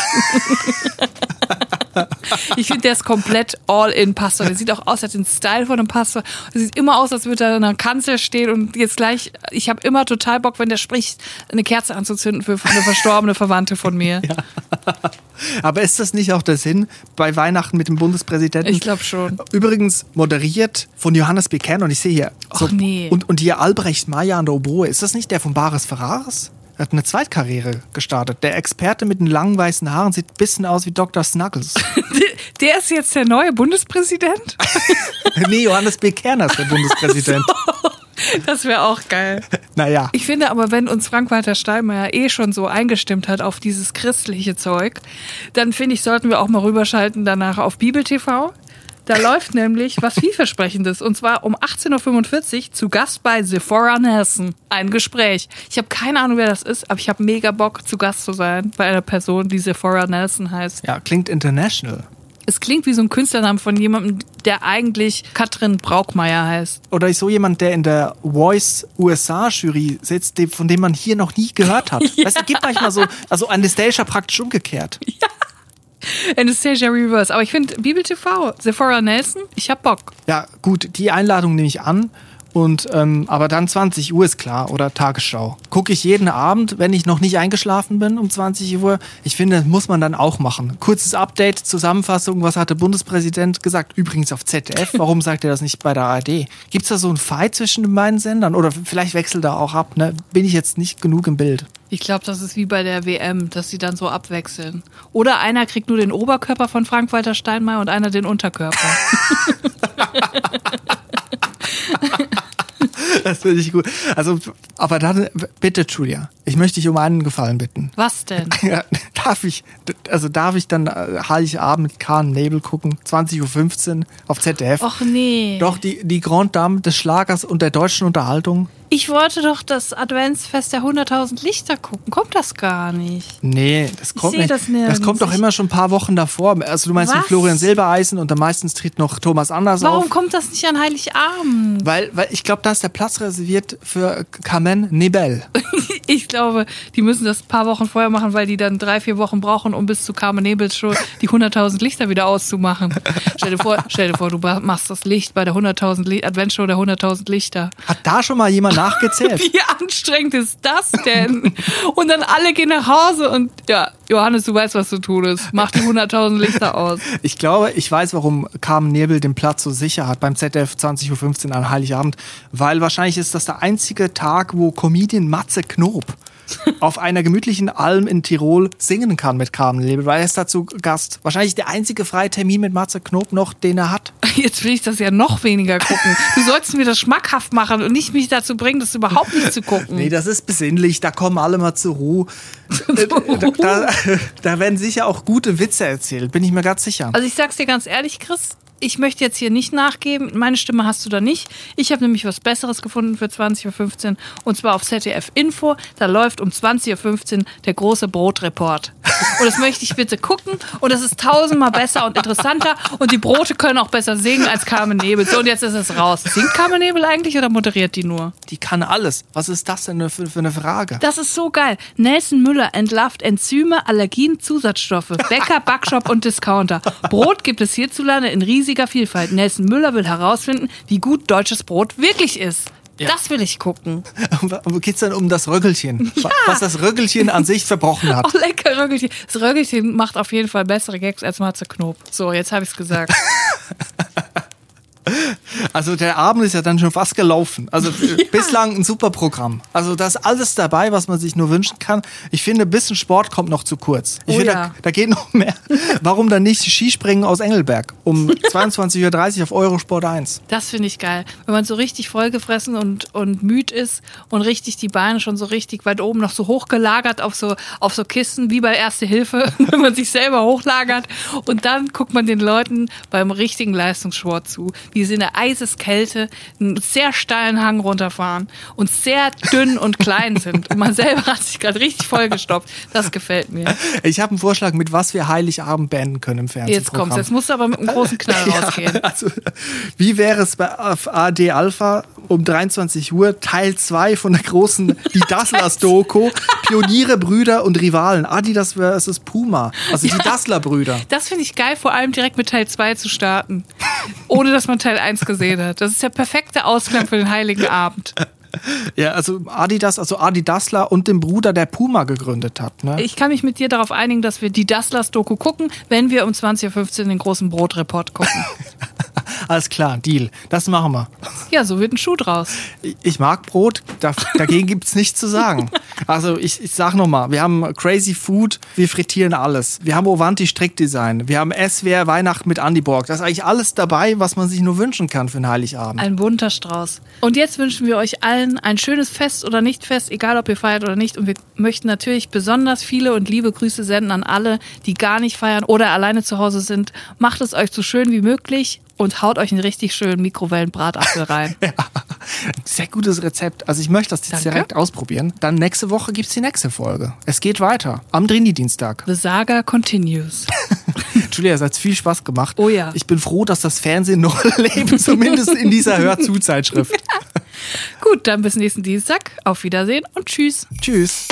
Ich finde, der ist komplett all-in-Pastor. Der sieht auch aus, als den Style von einem Pastor. Der sieht immer aus, als würde er in einer Kanzel stehen und jetzt gleich, ich habe immer total Bock, wenn der spricht, eine Kerze anzuzünden für eine verstorbene Verwandte von mir. Ja. Aber ist das nicht auch der Sinn bei Weihnachten mit dem Bundespräsidenten? Ich glaube schon. Übrigens moderiert von Johannes B. Kerner und ich sehe hier so, Och, nee. und, und hier Albrecht Meyer an der Oboe. Ist das nicht der von Bares Ferraris? Er hat eine Zweitkarriere gestartet. Der Experte mit den langen weißen Haaren sieht ein bisschen aus wie Doktor Snuggles. Der ist jetzt der neue Bundespräsident? Nee, Johannes B. Kerner ist der Bundespräsident. So. Das wäre auch geil. Naja. Ich finde aber, wenn uns Frank-Walter Steinmeier eh schon so eingestimmt hat auf dieses christliche Zeug, dann finde ich, sollten wir auch mal rüberschalten danach auf Bibel T V. Da läuft nämlich was vielversprechendes. Und zwar um achtzehn Uhr fünfundvierzig zu Gast bei Sephora Nelson. Ein Gespräch. Ich habe keine Ahnung, wer das ist, aber ich habe mega Bock, zu Gast zu sein bei einer Person, die Sephora Nelson heißt. Ja, klingt international. Es klingt wie so ein Künstlername von jemandem, der eigentlich Katrin Braukmeier heißt. Oder so jemand, der in der Voice U S A-Jury sitzt, von dem man hier noch nie gehört hat. Ja. Weißt du, gibt manchmal so, also Anastasia praktisch umgekehrt. Ja. Anastasia Reverse. Aber ich finde, Bibel T V, Sephora Nelson, ich hab Bock. Ja, gut, die Einladung nehme ich an. Und, ähm, aber dann zwanzig Uhr ist klar oder Tagesschau. Gucke ich jeden Abend, wenn ich noch nicht eingeschlafen bin um zwanzig Uhr. Ich finde, das muss man dann auch machen. Kurzes Update, Zusammenfassung, was hat der Bundespräsident gesagt? Übrigens auf Z D F, warum sagt er das nicht bei der A R D? Gibt es da so einen Fight zwischen den beiden Sendern? Oder vielleicht wechselt er auch ab, ne? Bin ich jetzt nicht genug im Bild. Ich glaube, das ist wie bei der W M, dass sie dann so abwechseln. Oder einer kriegt nur den Oberkörper von Frank-Walter Steinmeier und einer den Unterkörper. Das finde ich gut. Also, aber dann, bitte, Julia, ich möchte dich um einen Gefallen bitten. Was denn? Ja, darf ich, also darf ich dann Heiligabend mit Kahn Nebel gucken, zwanzig Uhr fünfzehn auf Z D F? Och nee. Doch, die, die Grande Dame des Schlagers und der deutschen Unterhaltung. Ich wollte doch das Adventsfest der hunderttausend Lichter gucken. Kommt das gar nicht? Nee, das kommt Ich nicht. seh das nirgends. Das kommt doch immer schon ein paar Wochen davor. Also du meinst Was? mit Florian Silbereisen und dann meistens tritt noch Thomas Anders Warum auf. kommt das nicht an Heiligabend? Weil, weil ich glaube, da ist der Platz reserviert für Carmen Nebel. Ich glaube, die müssen das ein paar Wochen vorher machen, weil die dann drei, vier Wochen brauchen, um bis zu Carmen Nebels Show die hunderttausend Lichter wieder auszumachen. Stell dir vor, stell dir vor, du machst das Licht bei der hunderttausend Li- Adventsshow der hunderttausend Lichter. Hat da schon mal jemand nachgezählt? Wie anstrengend ist das denn? Und dann alle gehen nach Hause und ja, Johannes, du weißt, was zu tun ist. Mach die hunderttausend Lichter aus. Ich glaube, ich weiß, warum Carmen Nebel den Platz so sicher hat beim Z D F zwanzig Uhr fünfzehn an Heiligabend. Weil wahrscheinlich ist das der einzige Tag, wo Comedian Matze Knob auf einer gemütlichen Alm in Tirol singen kann mit Carmen Nebel, weil er ist dazu Gast. Wahrscheinlich der einzige freie Termin mit Matze Knob noch, den er hat. Jetzt will ich das ja noch weniger gucken. Du sollst mir das schmackhaft machen und nicht mich dazu bringen, das überhaupt nicht zu gucken. Nee, das ist besinnlich, da kommen alle mal zur Ruhe. da, da, da werden sicher auch gute Witze erzählt, bin ich mir ganz sicher. Also ich sag's dir ganz ehrlich, Chris, ich möchte jetzt hier nicht nachgeben. Meine Stimme hast du da nicht. Ich habe nämlich was Besseres gefunden für zwanzig Uhr fünfzehn und zwar auf Z D F Info. Da läuft um zwanzig Uhr fünfzehn der große Brotreport. Und das möchte ich bitte gucken und das ist tausendmal besser und interessanter und die Brote können auch besser singen als Carmen Nebel. So, und jetzt ist es raus. Singt Carmen Nebel eigentlich oder moderiert die nur? Die kann alles. Was ist das denn für, für eine Frage? Das ist so geil. Nelson Müller entlarvt Enzyme, Allergien, Zusatzstoffe. Bäcker, Backshop und Discounter. Brot gibt es hierzulande in riesiger Vielfalt. Nelson Müller will herausfinden, wie gut deutsches Brot wirklich ist. Ja. Das will ich gucken. Wo geht's denn um das Röggelchen? Ja. Was das Röggelchen an sich verbrochen hat. Oh, lecker Röggelchen. Das Röggelchen macht auf jeden Fall bessere Gags als Matze Knob. So, jetzt habe ich's gesagt. Also der Abend ist ja dann schon fast gelaufen. Also ja. Bislang ein super Programm. Also da ist alles dabei, was man sich nur wünschen kann. Ich finde, ein bisschen Sport kommt noch zu kurz. Ich oh finde, ja. da, da geht noch mehr. Warum dann nicht Skispringen aus Engelberg um zweiundzwanzig Uhr dreißig auf Eurosport eins? Das finde ich geil. Wenn man so richtig vollgefressen und, und müde ist und richtig die Beine schon so richtig weit oben noch so hochgelagert auf so, auf so Kisten wie bei Erste Hilfe, wenn man sich selber hochlagert. Und dann guckt man den Leuten beim richtigen Leistungssport zu, wie sie in der Eiseskälte einen sehr steilen Hang runterfahren und sehr dünn und klein sind. Und man selber hat sich gerade richtig vollgestopft. Das gefällt mir. Ich habe einen Vorschlag, mit was wir Heiligabend beenden können im Fernsehen. Jetzt kommt's. Jetzt musst du aber mit einem großen Knall ja, rausgehen. Also, wie wäre es bei A D Alpha um dreiundzwanzig Uhr Teil zwei von der großen Die Dasslers-Doku Pioniere, Brüder und Rivalen. Adidas versus Puma. Also die ja, Dassler-Brüder. Das finde ich geil, vor allem direkt mit Teil zwei zu starten. Ohne dass man Teil eins gesehen hat. Das ist der perfekte Ausklang für den Heiligen Abend. Ja, also Adidas, also Adi Dassler und den Bruder, der Puma gegründet hat. Ne? Ich kann mich mit dir darauf einigen, dass wir die Dasslers-Doku gucken, wenn wir um zwanzig Uhr fünfzehn den großen Brotreport gucken. Alles klar, Deal. Das machen wir. Ja, so wird ein Schuh draus. Ich mag Brot, da, dagegen gibt's nichts zu sagen. Also ich, ich sag nochmal, wir haben Crazy Food, wir frittieren alles. Wir haben Ovanti Strickdesign, wir haben S W R Weihnachten mit Andy Borg. Das ist eigentlich alles dabei, was man sich nur wünschen kann für einen Heiligabend. Ein bunter Strauß. Und jetzt wünschen wir euch allen ein schönes Fest oder nicht Fest, egal ob ihr feiert oder nicht. Und wir möchten natürlich besonders viele und liebe Grüße senden an alle, die gar nicht feiern oder alleine zu Hause sind. Macht es euch so schön wie möglich und haut euch einen richtig schönen Mikrowellenbratapfel rein. Ja, sehr gutes Rezept. Also ich möchte das jetzt direkt ausprobieren. Dann nächste Woche gibt's die nächste Folge. Es geht weiter. Am Drini-Dienstag. The Saga continues. Julia, es hat viel Spaß gemacht. Oh ja. Ich bin froh, dass das Fernsehen noch lebt, zumindest in dieser Hörzu-Zeitschrift. Ja. Gut, dann bis nächsten Dienstag. Auf Wiedersehen und tschüss. Tschüss.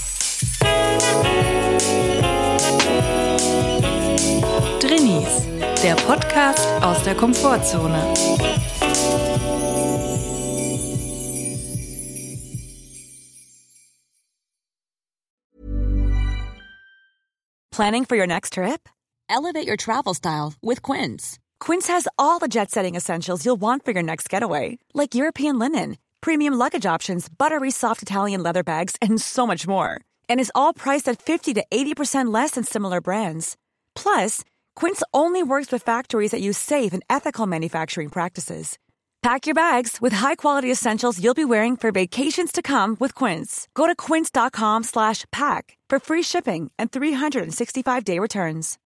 Drinnies, der Podcast aus der Komfortzone. Planning for your next trip? Elevate your travel style with Quince. Quince has all the jet-setting essentials you'll want for your next getaway, like European linen, premium luggage options, buttery soft Italian leather bags, and so much more. And is all priced at fifty to eighty percent less than similar brands. Plus, Quince only works with factories that use safe and ethical manufacturing practices. Pack your bags with high-quality essentials you'll be wearing for vacations to come with Quince. Go to quince.com slash pack for free shipping and three sixty-five day returns.